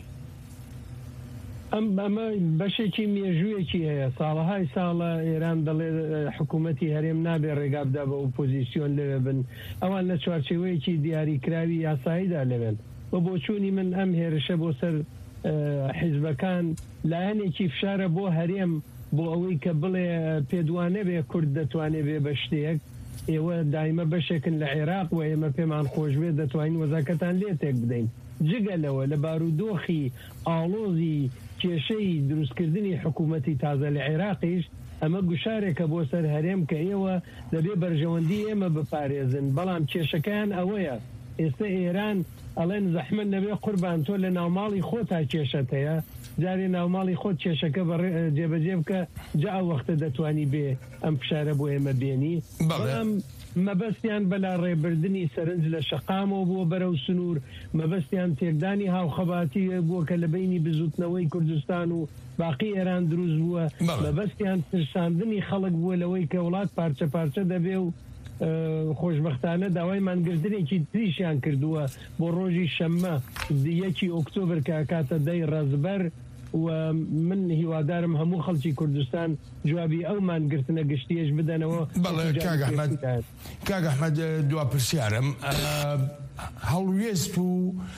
ئەمە بەشێکی مێژوویەکی هەیە ساڵەهای ساڵە ئێران دەڵێ حکوومەتی هەرێم نابێ ڕێگا بدا بە ئۆپۆزیسیۆن لەوێ بن ئەوان لە چوارچێوەیەکی دیاریکراوی یاساییدا لەوێن بە بۆچوونی من ئەم هێرشە بۆ سەر حیزبەکان لایەنێکی فشارە بۆ هەرێم بۆ ئەوەی کە بڵێ پێدوانە بێ کورد دەتوانێت بێ بە شتێک ئێوە دایمە بەشێکن لە عێراق و ئێمە پێمان خۆشبێ دەتوانین وەزاکەتان لێ تێک بدەین جگەلەوە لە بارودۆخی ئاڵۆزی کێشەی دروستکردنی حکوومەتی تازە لە عێراقیش ئەمە گوشارێکە بۆ سەر هەرێم کە ئێوە دەبێ بەرژەوەندی ئێمە بپارێزن بەڵام کێشەکەیان ئەوەیە ئێستا ئێران ئەڵێن زەحمت نەبێ قوربان تۆ لە ناوماڵی خۆتا کێشەت هەیە جارێ ناوماڵی خۆت کێشەکە جێبەجێ بکە جا ئەو وەختە دەتوانی بێ ئەم فشارە بۆ ئێمە بێنی بەڵام مەبەستیان بەلا ڕێبردننی سەرنج لە شەقامەوە بۆ بەرەو سنوور مەبەستیان تێکدانی هاوخەباتی بووە کە لە بینی بزوتنەوەی کوردستان و باقی ئێران دروست بووە مەبەستیان ترساندنی خەڵک بووە لەوەی کە وڵات پارچە پارچە دەبێ و خۆشبەختانە داوای مانگرتنێکی تریشیان کردووە بۆ ڕۆژی شەممە 1 ئۆکتۆبر کە کاتە دەی ڕەزبەر و من هیوادارم هەموو خەڵکی کوردستان جوابی ئەو مانگرتنە گشتیش بدەنەوە. بەڵێ کاک ئەحمەد دوا پرسیارم هەڵوێست و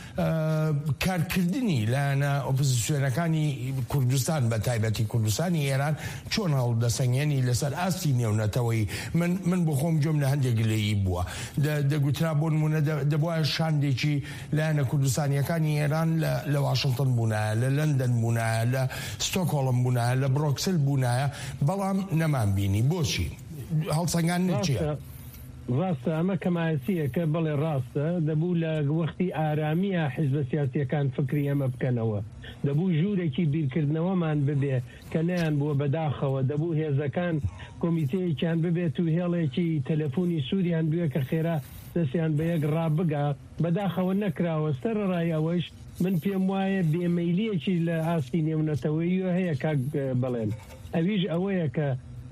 کارکردنی لایەنە ئۆپۆزیسیۆنەکانی کوردستان بە تایبەتی کوردستانی ئێران چۆن هەڵدەسەنگێنی لەسەر ئاستی نێونەتەوەی من بۆ خۆم جۆم لە هەندێک گلەیی بووە دەگوترا بۆ نمونە دەبوایە شاندێکی لایەنە کوردستانیەکانی ئێران لە واشنگتن بوونایە لە لەندەن بوونایە لە ستۆکهۆڵم بوونایە لە بڕۆکسل بوونایە بەڵام نەمان بینی بۆچی هەڵسەنگان چییە؟ ڕاستە ئەمە کەمایەتیە کە بڵێ ڕاستە دەبوو لە وەختی ئارامیە حیزبە سیاسیەکان فکری ئەمە بکەنەوە دەبوو ژوورێکی بیرکردنەوەمان ببێ کە نەیان بووە بەداخەوە دەبوو هێزەکان کۆمیتەیەکیان ببێت و هێڵێکی تەلەفۆنی سووریان بوێ کە خێرا دەستیان بە یەک ڕابگا بەداخەوە نەکراوە سەرڕای ئەوەش من پێم وایە بێمەیلیەکی لە ئاستی نێونەتەوەی هەیە کاک بڵێن ئەویش ئەوەیە کە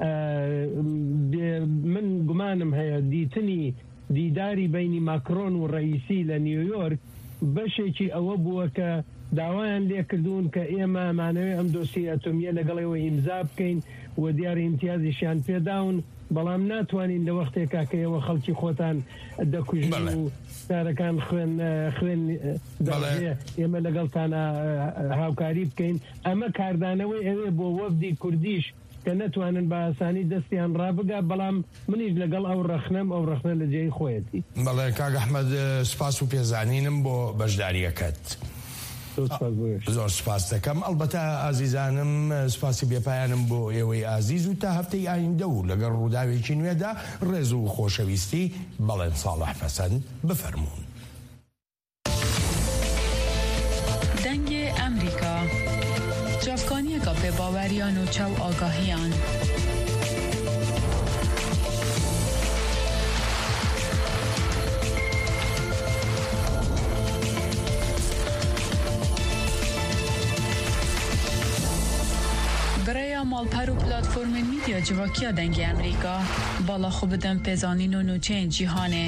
من گومانم هەیە دیتنی دیداری بینی ماکرۆن و ڕئیسی لە نیویۆرک بەشێکی ئەوە بووە کە داوایان لێکردوون کە ئێمە ئەمانەوێ ئەم دۆسی ئەتۆمیە لەگەڵەوە ئیمزا بکەین و دیارە ئیمتیازیشیان پێداون بەڵام ناتوانین لە وەختێکا کە ئێوە خەڵکی خۆتان دەکوژن و سارەکان خوێن ئێمە لەگەڵتانە هاوکاری بکەین ئەمە کاردانەوەی ئەوێ بۆ وەفدی کوردیش کە نەتوانن بە ئاسانی دەستیان ڕابگا بەڵام منیش لەگەڵ ئەو ڕەخنە لە جێی خۆیەتی. بەڵێ کاک ئەحمەد سپاس و پێزانینم بۆ بەشداریەکەت. زۆر سپاس دەکەم ئەلبەتە ئازیزانم سپاسی بێپایانم بۆ ئێوەی ئازیز و تا هەفتەی ئایندە و لەگەڵ ڕووداوێکی نوێدا ڕێز و خۆشەویستی بەڵێن ساڵح پەسەند بفەرمونون. دەنگێ ئەمریکا جافکانیەکە پێباوەریان و چاو ئاگاهیان برای مالپەر و پلاتفۆرمên میدیا civakîya dengê Emerîka bala xwe bidin pêzanîn û nûçeyên cîhanê.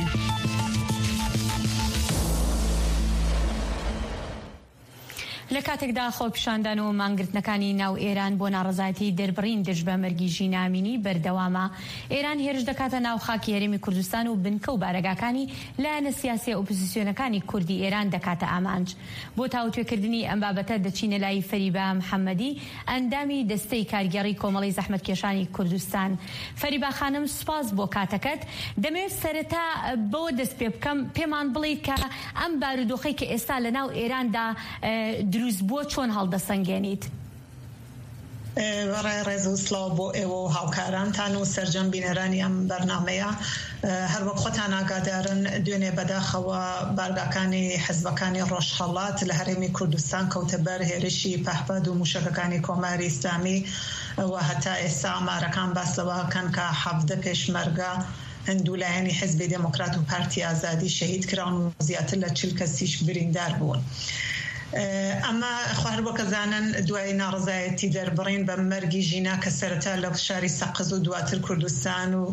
لە کاتێکدا خۆپیشاندان و مانگرتنەکانی ناو ئێران بۆ ناڕەزایەتی دەربڕین دژ بە مەرگی ژینە ئامینی بەردەوامە. ئێران هێرش دەکاتە ناو خاکی هەرێمی کوردستان و بنکە و بارەگاکانی لایەنە سیاسی ئۆپۆزیسیۆنەکانی کوردی ئێران دەکاتە ئامانج. بۆ تاوتوێکردنی ئەم بابەتە دەچینە لای فەریبا محەممەدی، ئەندامی دەستەی کارگێڕی کۆمەڵی زەحمەتکێشانی کوردستان. فەریبا خانم، سوپاس بۆ کاتەکەت. دەمەوێت سەرەتا بۆ دەست پێ بکەم، پێمان بڵێیت کە ئەم بارودۆخەی کە ئێستا لە ناو ئێراندا دروست بووە چۆن هەڵدەسەنگێنیت؟ بەڕای ڕێز و سڵاو بۆ ئێوە و هاوکارانتان و سەرجەم بینەرانی ئەم بەرنامەیە. هەروەک خۆتان ئاگادارن دوێنێ بەداخەوە بارگاکانی حزبەکانی ڕۆژهەڵات لە هەرێمی کوردستان کەوتە بەر هێرشی پەهپەد و موشەکەکانی کۆماری ئیسلامی و هەتا ئێستا ئامارەکان باس لەوەکەن کە 17 پێشمەرگە هەندوولایەنی حزبی دموکرات و پارتی ئازادی شەهید کراون و زیاتر لە 40 کەسیش بریندار بوون. ئەمە خوار بۆ کەزانن دوای ناڕزایەتی دەربڕین بە مەرگی ژینا کە سەرەتا لە شاری سەقز و دواتر کوردستان و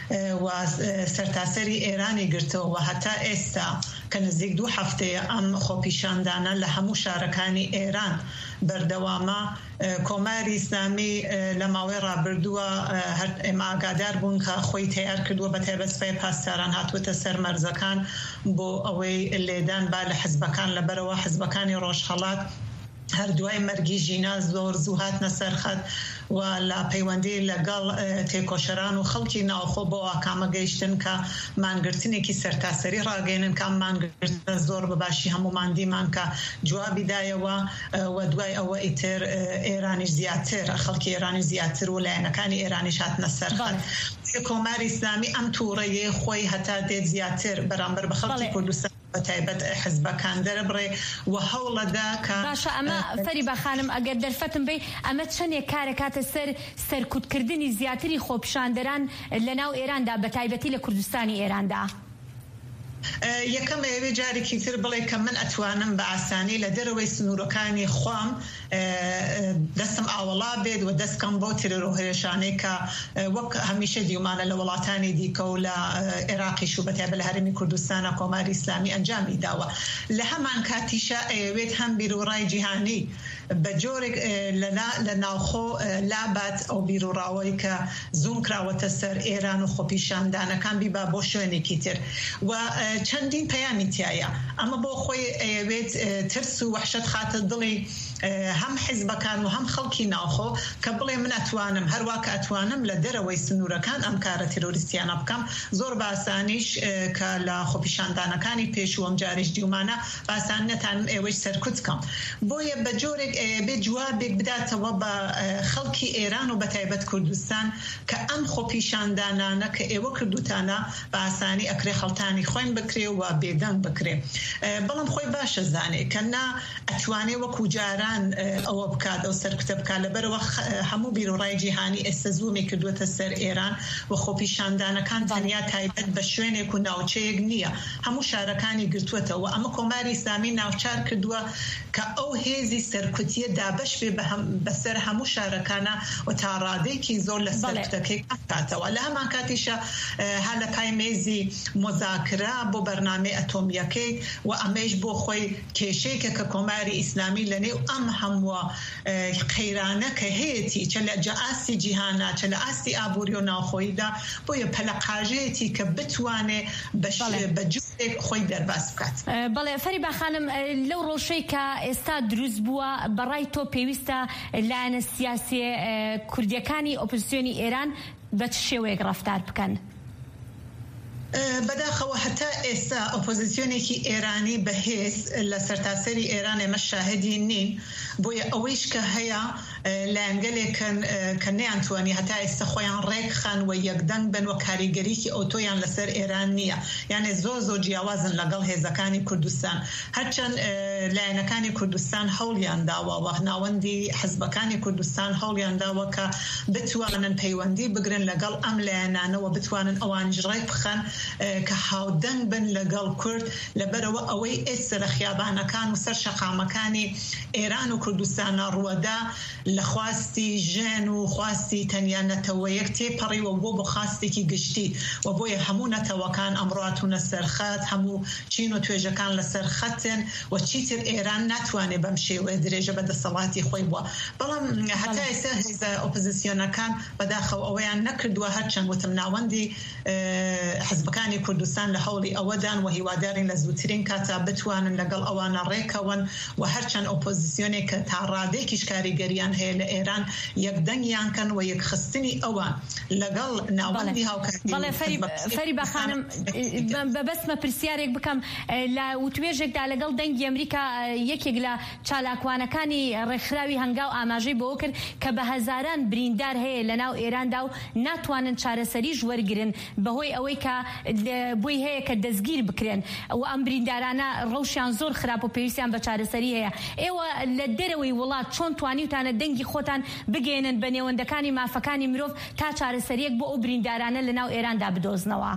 سەرتاسەری ئێرانی گرتەوە و هەتا ئێستا کە نزیک 2 هەفتەیە ئەم خۆپیشاندانە لە هەموو شارەکانی ئێران بەردەوامە. کۆماری ئیسلامی لە ماوەی ڕابردووە ئێمە ئاگادار بوون کە خۆی تیار کردووە بە تایبەت سوپای پاسداران هاتووەتە سەر مەرزەکان بۆ ئەوەی لێدان با لە حزبەکان لەبەرەوە حزبەکانی ڕۆژهەڵات هەر دوای مەرگی ژینا زۆر زوو هاتنە سەرخەت و لە پەیوەندی لەگەڵ تێکۆشەران و خەڵکی ناوخۆ بۆ ئاکامە گەیشتن کە مانگرتنێکی سەرتاسەری ڕاگەێنن کە مانگرتنە زۆر بەباشی هەمومان دیمان کە جوابی دایەوە و دوای ئەوە ئیتر ئێرانیش زیاتر خەڵکی ئێرانی زیاتر و لایەنەکانی ئێرانیش هاتنە سەرخەت. کۆماری ئیسلامی ئەم تووڕەیە خۆی هەتا دێت زیاتر بەرامبەر بە خەڵکی کوردستان بەتایبەت حزبەکان دەربڕێ و هەوڵەدا کە باشە. ئەمە فەریبا خانم ئەگەر دەرفەتم بێ ئەمە چەندێک کارەکاتە سەر سەرکوتکردنی زیاتری خۆپیشاندەران لە ناو ئێراندا بەتایبەتی لە کوردستانی ئێراندا؟ یەکەم ئێوێ جارێکی تر بڵێ کە من ئەتوانم بە ئاسانی لە دەرەوەی سنوورەکانی خۆم دەستم ئاوەڵا بێت و دەستکەم بۆ ترۆهێشانەی کە وەک هەمیشە دیومانە لە وڵاتانی دیکە و لە عێراقیش و بەتایبەت لە هەرێمی کوردستانە کۆماری ئیسلامی ئەنجامی داوە. لە هەمان کاتیشە ئەوێت هەم بیرۆڕای جیهانی بە جۆرێک لە ناوخۆ لابات ئەو بیرۆڕاوەی کە زوم کراوەتە سەر ئێران و خۆپیشاندانەکان بیبا بۆ شوێنێکی تر و چەندین پەیامی تایە. ئەمە بۆ خۆی ئەوێت ترس و وحشت خاتە دڵی هەم حیزبەکان و هەم خەڵکی ناوخۆ کە بڵێ من ئەتوانم هەروە کە ئەتوانم لە دەرەوەی سنوورەکان ئەم کارە تیرۆریستیانە بکەم زۆر باسانیش کە لە خۆپیشاندانەکانی پێشوەم جاریش دیومانە باسان نەتانم ئێوەی سەرکوت بکەم. بۆیە بە جۆرێک بێ جوابێک بداتەوە بە خەڵکی ئێران و بەتایبەت کوردستان کە ئەم خۆپیشاندانانە کە ئێوە کردوتانە باسانی ئەکرێ خەڵتانی خۆین بکرێ و بێدەنگ بکرێ. بەڵام خۆی باشە زانێ کە نا ئەتوانێ وەکو جاران ئەوە بکات ئەو سەرکوتە بکات لەبەرەوە هەموو بیرۆڕای جیهانی ئێستا زوومی کردووەتە سەر ئێران و خۆپیشاندانەکان تەنیا تایبەت بە شوێنێک و ناوچەیەک نییە، هەموو شارەکانی گرتووەتەوە. ئەمە کۆماری ئیسلامی ناوچار کردووە کە ئەو هێزی سەرکوتیە دابەش بێ بەسەر هەموو شارەکانە و تا ڕادێکی زۆر لە سەرکوتەکەی کاتەوە. لە هەمان کاتیشە هەر لە پای مێزی مۆزاکرا بۆ بەرنامەی ئەتۆمیەکەی و ئەمەش بۆ خۆی کێشەیەکە کە کۆماری ئیسلامی لەنێو ئەم هەمووە قەیرانە کە هەیەی چە لە ئاستی جیهانە چە لە ئاستی ئابووری و ناوخۆییدا بۆیە پەلەقاژەیەتی کە بتوانێ بە جوستێک خۆی دەرباس بکات. بەڵێ فەریبا خانم، لەو ڕۆژەی کە ئێستا دروست بووە بەڕای تۆ پێویستە لایەنە سیاسی کوردیەکانی ئۆپۆزیسیۆنی ئێران بە چ شێوەیەک ڕەفتار بکەن؟ بەداخەوە هەتا ئێستا ئۆپۆزیسیۆنێکی ئێرانی بەهێز لە سەرتاسەری ئێران ئێمە شاهدی نین، بۆیە ئەوەیش کە هەیە لایەنگەلێکن کە نەیانتوانی هەتا ئێستا خۆیان ڕێکخان و یەکدەنگ بن و کاریگەریکی ئۆتۆیان لەسەر ئێران نییە، یانێ زۆر جیاوازن لەگەڵ هێزەکانی کوردستان. هەرچەند لایەنەکانی کوردستان هەوڵیان داوە و ناوەندی حزبەکانی کوردستان هەوڵیان داوە کە بتوانن پەیوەندی بگرن لەگەڵ ئەم لایەنانەوە بتوانن ئەوانش ڕێک بخەن کە هاودەنگ بن لەگەڵ کورد لەبەرەوە ئەوەی ئێستا لە خیابانەکان و سەر شەقامەکانی ئێران و کوردستانە ڕووەدا لە خواستی ژێن و خواستی تەنیا نەتەوەیەک تێپەڕیوە بۆ خاستێکی گشتی و بۆیە هەموو نەتەوەکان ئەمڕاتونە سەرخەت هەموو چین و توێژەکان لەسەر خەتن و چیتر ئێران ناتوانێت بەم شێوەیە درێژە بە دەسەڵاتی خۆی بووە بەڵام هەتا ئێستا هێزە ئۆپۆزیسیۆنەکان بەداخەوە ئەوەیان نەکردووە هەرچەند وتم ناوەندی حزبەکانی کوردستان لە هەوڵی ئەوەدان و هیوادارین لە زووترین کاتا بتوانن لەگەڵ ئەوانە ڕێکەون و هەرچەند ئۆپۆزیسیۆنێک کە تا ڕادێکیش کاریگەریان هەیە لە ئێران یەکدەنگیان کەن و یەکخستنی ئەوان لەگەڵ ناوەندی هاوکاتی بەڵێ فەریبا خانم بەبەستمە پرسیارێک بکەم لە وتوێژێکدا لەگەڵ دەنگی ئەمریکا یەکێک لە چالاکوانەکانی ڕێکخراوی هەنگاو ئاماژەی بۆ کرد کە بە هەزاران بریندار هەیە لە ناو ئێراندا و ناتوانن چارەسەریش وەرگرن بەهۆی ئەوەی کە بۆی هەیە کە دەستگیر بکرێن و ئەم بریندارانە ڕەوشیان زۆر خراپ و پێویستیان بە چارەسەری هەیە ئێوە لە دەرەوەی وڵات چۆن توانیوتانە دەنگی خۆتان بگەێنن بە نێوەندەکانی مافەکانی مرۆڤ تا چارەسەریەک بۆ ئەو بریندارانە لە ناو ئێراندا بدۆزنەوە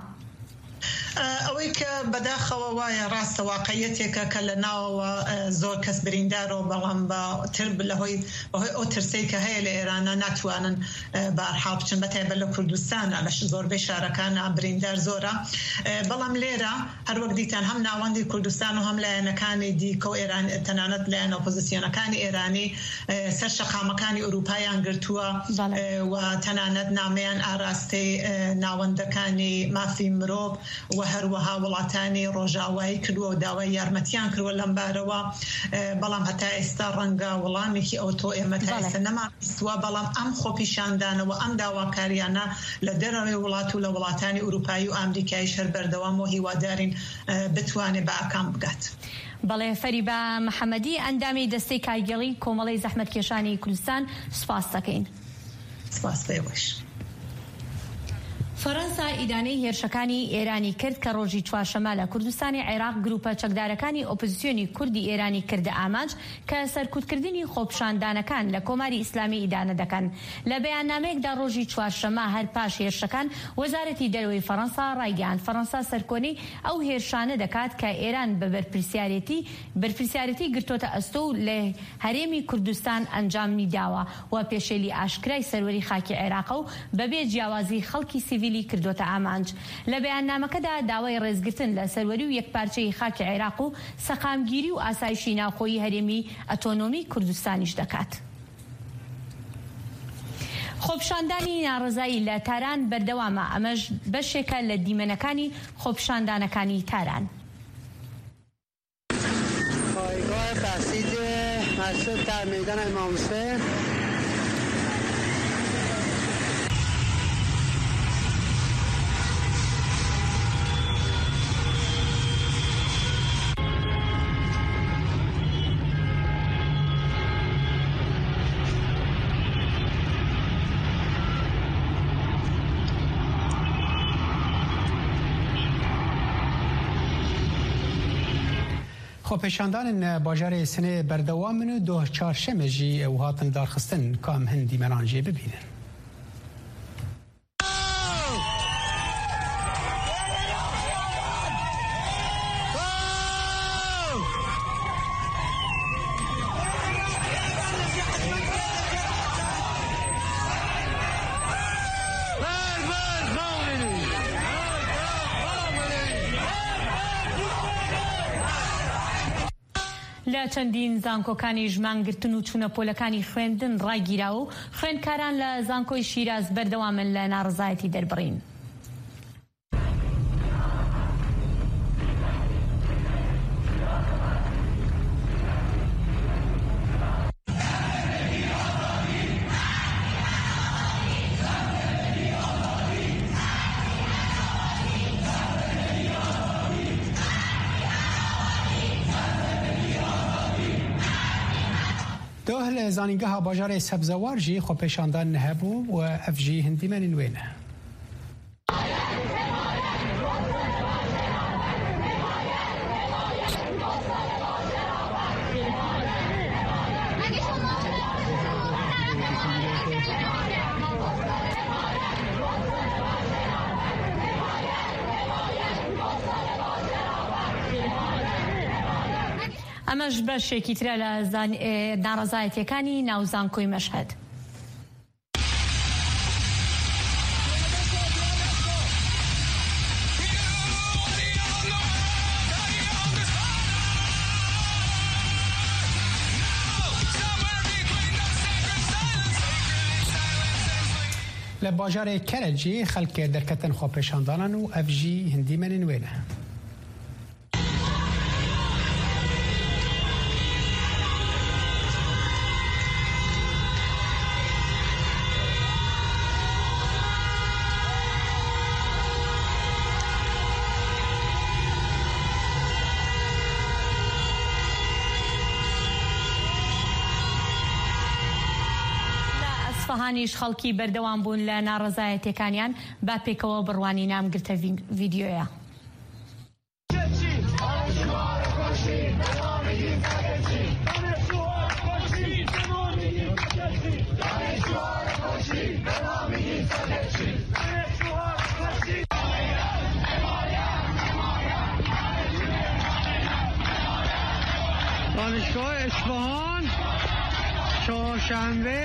ئەوەی کە بەداخەوە وایە ڕاستە واقعیەتێکە کە لە ناوەوە زۆر کەس بریندارەوە بەڵام بەتر لەهۆی ئەو ترسەی کە هەیە لە ئێرانە ناتوانن بارحاڵ بچن بەتایبەت لە کوردستانە لە زۆربەی شارەکانە بریندار زۆرە بەڵام لێرە هەروەک دیتان هەم ناوەندی کوردستان و هەم لایەنەکانی دیکە و ئێران تەنانەت لایەن ئۆپۆزیسیۆنەکانی ئێرانی سەر شەقامەکانی ئوروپایان گرتووە و تەنانەت نامەیان ئاراستەی ناوەندەکانی مافی مرۆڤ و هەروەها وڵاتانی ڕۆژاوایی کردووە و داوای یارمەتیان کردووە لەم بارەوە بەڵام هەتا ئێستا ڕەنگە وەڵامێکی ئەو تۆ ئێمە تا ئێستا نەمانویستووە بەڵام ئەم خۆپیشاندانەوە ئەم داواکاریانە لە دەرەوەی وڵات و لە وڵاتانی ئوروپایی و ئامریکاییش هەر بەردەوام و هیوادارین بتوانێت بە ئاکام بگات. بەڵێ فەریبا محەممەدی ئەندامی دەستەی کارگەڵی کۆمەڵی زەحمەتکێشانی کوردستان سوپاس دەکەین. سپاس پێوەش. فەرەنسا ئیدانەی هێرشەکانی ئێرانی کرد کە ڕۆژی چوارشەمە لە کوردستانی عێراق گروپە چەکدارەکانی ئۆپۆزیسیۆنی کوردی ئێرانی کردە ئامانج کە سەرکوتکردنی خۆپشاندانەکان لە کۆماری ئیسلامی ئیدانە دەکەن. لە بەیاننامەیەکدا ڕۆژی چوارشەمە هەر پاش هێرشەکان وەزارەتی دەرەوەی فەرەنسا ڕایگەیاند فەرەنسا سەرکۆنی ئەو هێرشانە دەکات کە ئێران بە بەرپرسیارەتی گرتوتە ئەستۆ و لە هەرێمی کوردستان ئەنجامی داوە و پێشێلی ئاشکرای سەروەری خاکی عێراق و بەبێ جیاوازی خەڵکی سیڤیلی کردوتە ئامانج. لە بەیاننامەکەدا داوای ڕێزگرتن لە سەروەری و یەکپارچەی خاکی عێراق و سەقامگیری و ئاسایشی ناوخۆیی هەرێمی ئەتۆنۆمی کوردستانیش دەکات. خۆپشاندانی ناڕزایی لە تاران بەردەوامە ئەمەش بەشێکە لە دیمەنەکانی خۆپشاندانەکانی تاران. پایگاه بسیج مسجد در میدان امام حسین خۆپیشاندانên bajarê Sinê berdewam min û doh çarşemê jî ew hatin darxistin kam hin dîmenan jê bibînin. لە چەندین زانکۆکانی ژمانگرتن و چوونەپۆلەکانی خوێندن ڕاگیراوە و خوێندکاران لە زانکۆی شیراز بەردەوامن لە ناڕزایەتی دەربڕین. دوه لە زانینگەها باژارê سەبزەوار jî خۆپیشاندان هەبوو و ev jî hindîmenên wê ne. ئەمەش بەشێکی ترە لە ناڕەزایەتیەکانی ناوزانکۆی مەشهەد. لە باژارێ کەرەجی خەڵکێ دەرکەتن خۆپێشاندانان و ئەڤ ژی هەندیمەنین وێنە. ئەسفەهانیش خەڵکی بەردەوام بوون لە ناڕەزایەتیەکانیان با پێکەوە بڕوانی نامگرتە ڤیدیۆیە. دانشگاه اصفهان چهارشنبه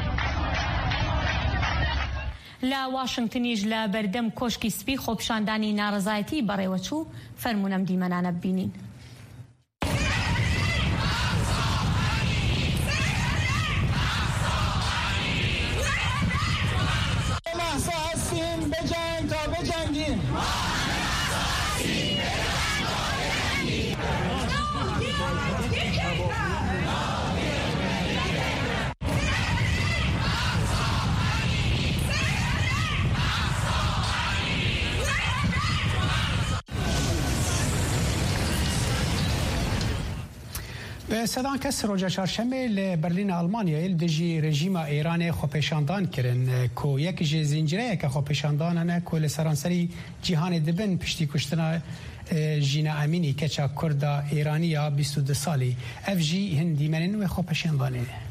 لە واشنگتنیش لە بەردەم کۆشکی سپی خۆپیشاندانی ناڕەزایەتی بەڕێوەچوو فەرمونەم دیمەنانە ببینین. مەحسا هەستین بجنگ تا بجنگین. سەدان کەس ڕۆژە چارشەمێ لە بەرلین ئەڵمانیایە دژی رژیمە ئێرانê خۆپێشاندان kirin ku yek ji zincireyeke xwepêşandanan e ku li seranserî cîhanê dibin piştî kuştina Jîna Emînî keça Kurd a Îranî ya 22 salî. Ev jî hin dîmenên wê xwepêşandanê ne.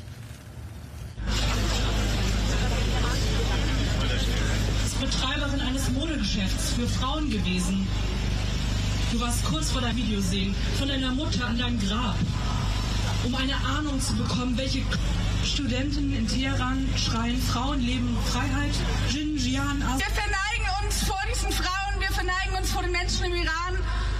Betreiberin eines Modegeschäfts für Frauen gewesen. Du warst kurz vor der Video sehen von deiner Mutter an deinem Grab, um eine Ahnung zu bekommen, welche Studenten in Teheran schreien, Frauen leben Freiheit, Xinjiang. Wir verneigen uns vor diesen Frauen, wir verneigen uns vor den Menschen im Iran.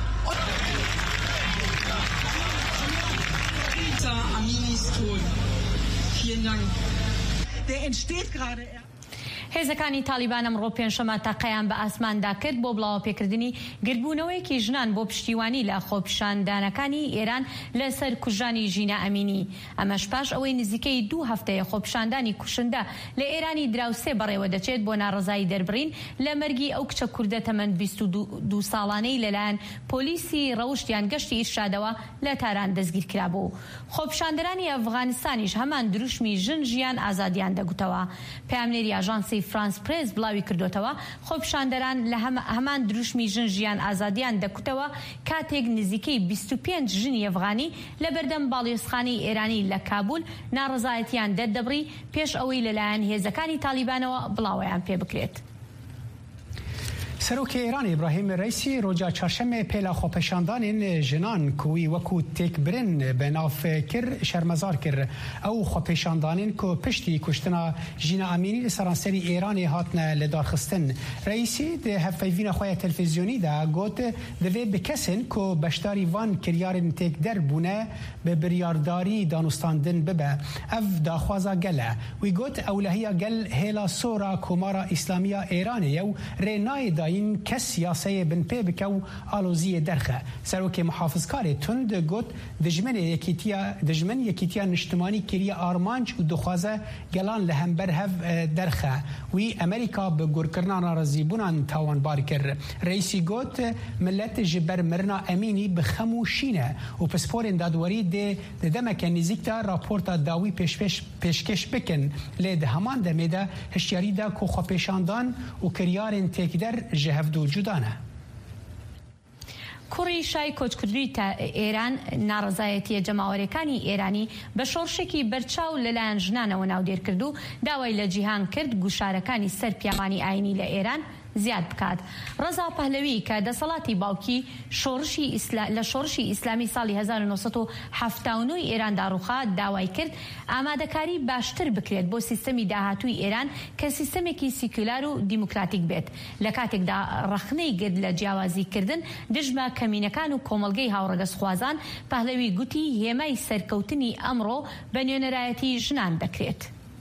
Aminis Tod. Vielen Dank. Der entsteht gerade. هێزەکانی تالیبان ئەمڕۆ پێنجشەمە تاقەیان بە ئاسماندا کرد بۆ بڵاوپێکردنی گربوونەوەیەکی ژنان بۆ پشتیوانی لە خۆپیشاندانەکانی ئێران لەسەر کوژانی ژینا ئەمینی. ئەمەش پاش ئەوەی نزیکەی 2 هەفتەیە خۆپیشاندانی کوشندە لە ئێرانی دراوسێ بەڕێوە دەچێت بۆ ناڕەزایی دەربڕین لە مەرگی ئەو کچە کوردە تەمەند 22 ساڵانەی لەلایەن پۆلیسی ڕەوشتیان گەشتی ئیرشادەوە لە تاران دەستگیر کرابوو. خۆپیشاندەرانی ئەفغانستانیش هەمان دروشمی ژن ژیان ئازادیان دەگوتەوە. پەیامنێری ئاژانسی فرانس پرێس بڵاوی کردوتەوە خۆپیشاندەران لە هەمان دروشمی ژن ژیان ئازادیان دەکوتەوە کاتێک نزیکەی 25 ژنی ئەفغانی لە بەردەم باڵیۆزخانەی ئێرانی لە کابول ناڕەزایەتیان دەردەبڕی پێش ئەوەی لەلایەن هێزەکانی تالیبانەوە بڵاویان پێ بکرێت. سەرۆکی ئێران ئیبراهیم ڕەیسی ڕۆژە چارشەمێ پێلا خۆپێشاندانên jinan ku wî wekû têkbirin bi nav kir şermezar kir. Ew xwepêşandanên ku piştî kuştina Jîna Emînî li seranserî Îranê hatine lidarxistin. Reîsî di hevpeyvîna xwe ya televîzyonî de got divê bi kesên ku beşdarî van kiryarên têkder bûne bi biryardarî danûstandin bibe. Ev daxwaza gel e. Wî got ewlehiya gel hêla sora Komara İslamiya Îranê ye û rê nayê dayîn kes yasayê bin pê bike û aloziyê derxe. Serokê muhafizkarê tund got dijmin yekîtiya niştimanî kiriye armanc û dixwaze gelan li hember hev derxe. Wî Amerîka bi gurkirina narazîbûnan tawanbar kir. Reîsî got millet ji ber mirina Emînî bi xem û şîne û pisporên dadwerî dê di demeke nêzik de raporta dawî pêşkeş bikin. Lê di heman demê de hişyarî da ku xwepêşandan û kiryarên têkder ji hevdû cuda ne. کوڕی شای کۆچکردووی تا ئێران ناڕەزایەتیە جەماوەریەکانی ئێرانی بە شۆڕشێکی بەرچاو لەلایەن ژنانەوە ناودێر کرد و داوای لە جیهان کرد گوشارەکانی سەر پیاوانی ئاینی لە ئێران زیاد بکات. ڕەزا پەهلەوی کە دەسەڵاتی باوکی لە شۆڕشی ئیسلامی ساڵی 1970 ئێراندا ڕووخا داوای کرد ئامادەکاری باشتر بکرێت بۆ سیستەمی داهاتووی ئێران کە سیستەمێکی سیکولار و دیموکراتیک بێت. لە کاتێکدا ڕەخنەی گرد لە جیاوازیکردن دژمە کەمینەکان و کۆمەڵگەی هاوڕەگەسخوازان پەهلەوی گوتی هێمای سەرکەوتنی ئەمڕۆ بە نوێنەرایەتی ژنان دەکرێت.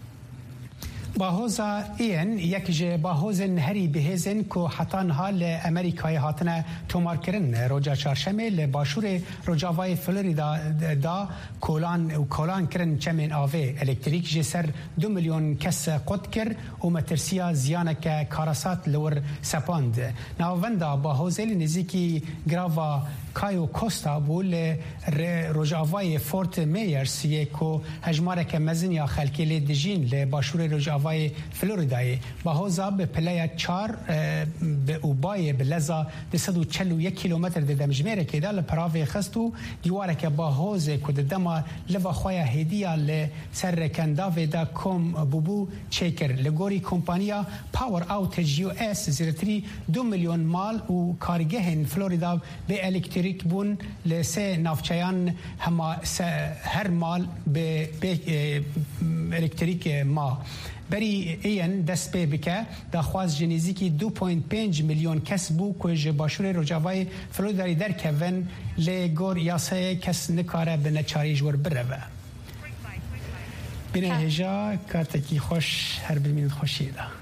باهوزا این یک جه باهوزن هری بهزن که حتانها لامریکای هاتنه تومار کرن روجا چهارشنبه لباشور روجاوای فلوریدا دا کولان کرن چمن آوه الکتریک جسر 2 میلیون کس قد کر و مترسیا زیانک کاراسات لور سپاند. ناوندا باهوزل نزیکی گراوا کایو کوستا بول روجاوای فورت میرس یکو هجمارک مزنیا خلکی لدجین لباشور روجاوای فلوریدای باهوزا به پلای 4 به اوبای بلزا 241 کیلومتر د دمجمره کې د پراوی خستو دیواره کې باهوز کو د دما لوا خویا هدیه ل سر کنداوی دا کوم بوبو چیکر لګوري کمپانیا پاور اوټیج یو اس 2 میلیون مال او کارگاه فلوریدا به الکتریک بون لسه نافچیان هما هر مال به الکتریک ما بری این دست به بکه دخواست جنیزی که 2.5 میلیون کس بو که باشور روجاوای فلوریدای در کون لگور یاسه کس نکاره به نچاری جور بره بینه هجا کارتکی خوش هر بمین خوشیده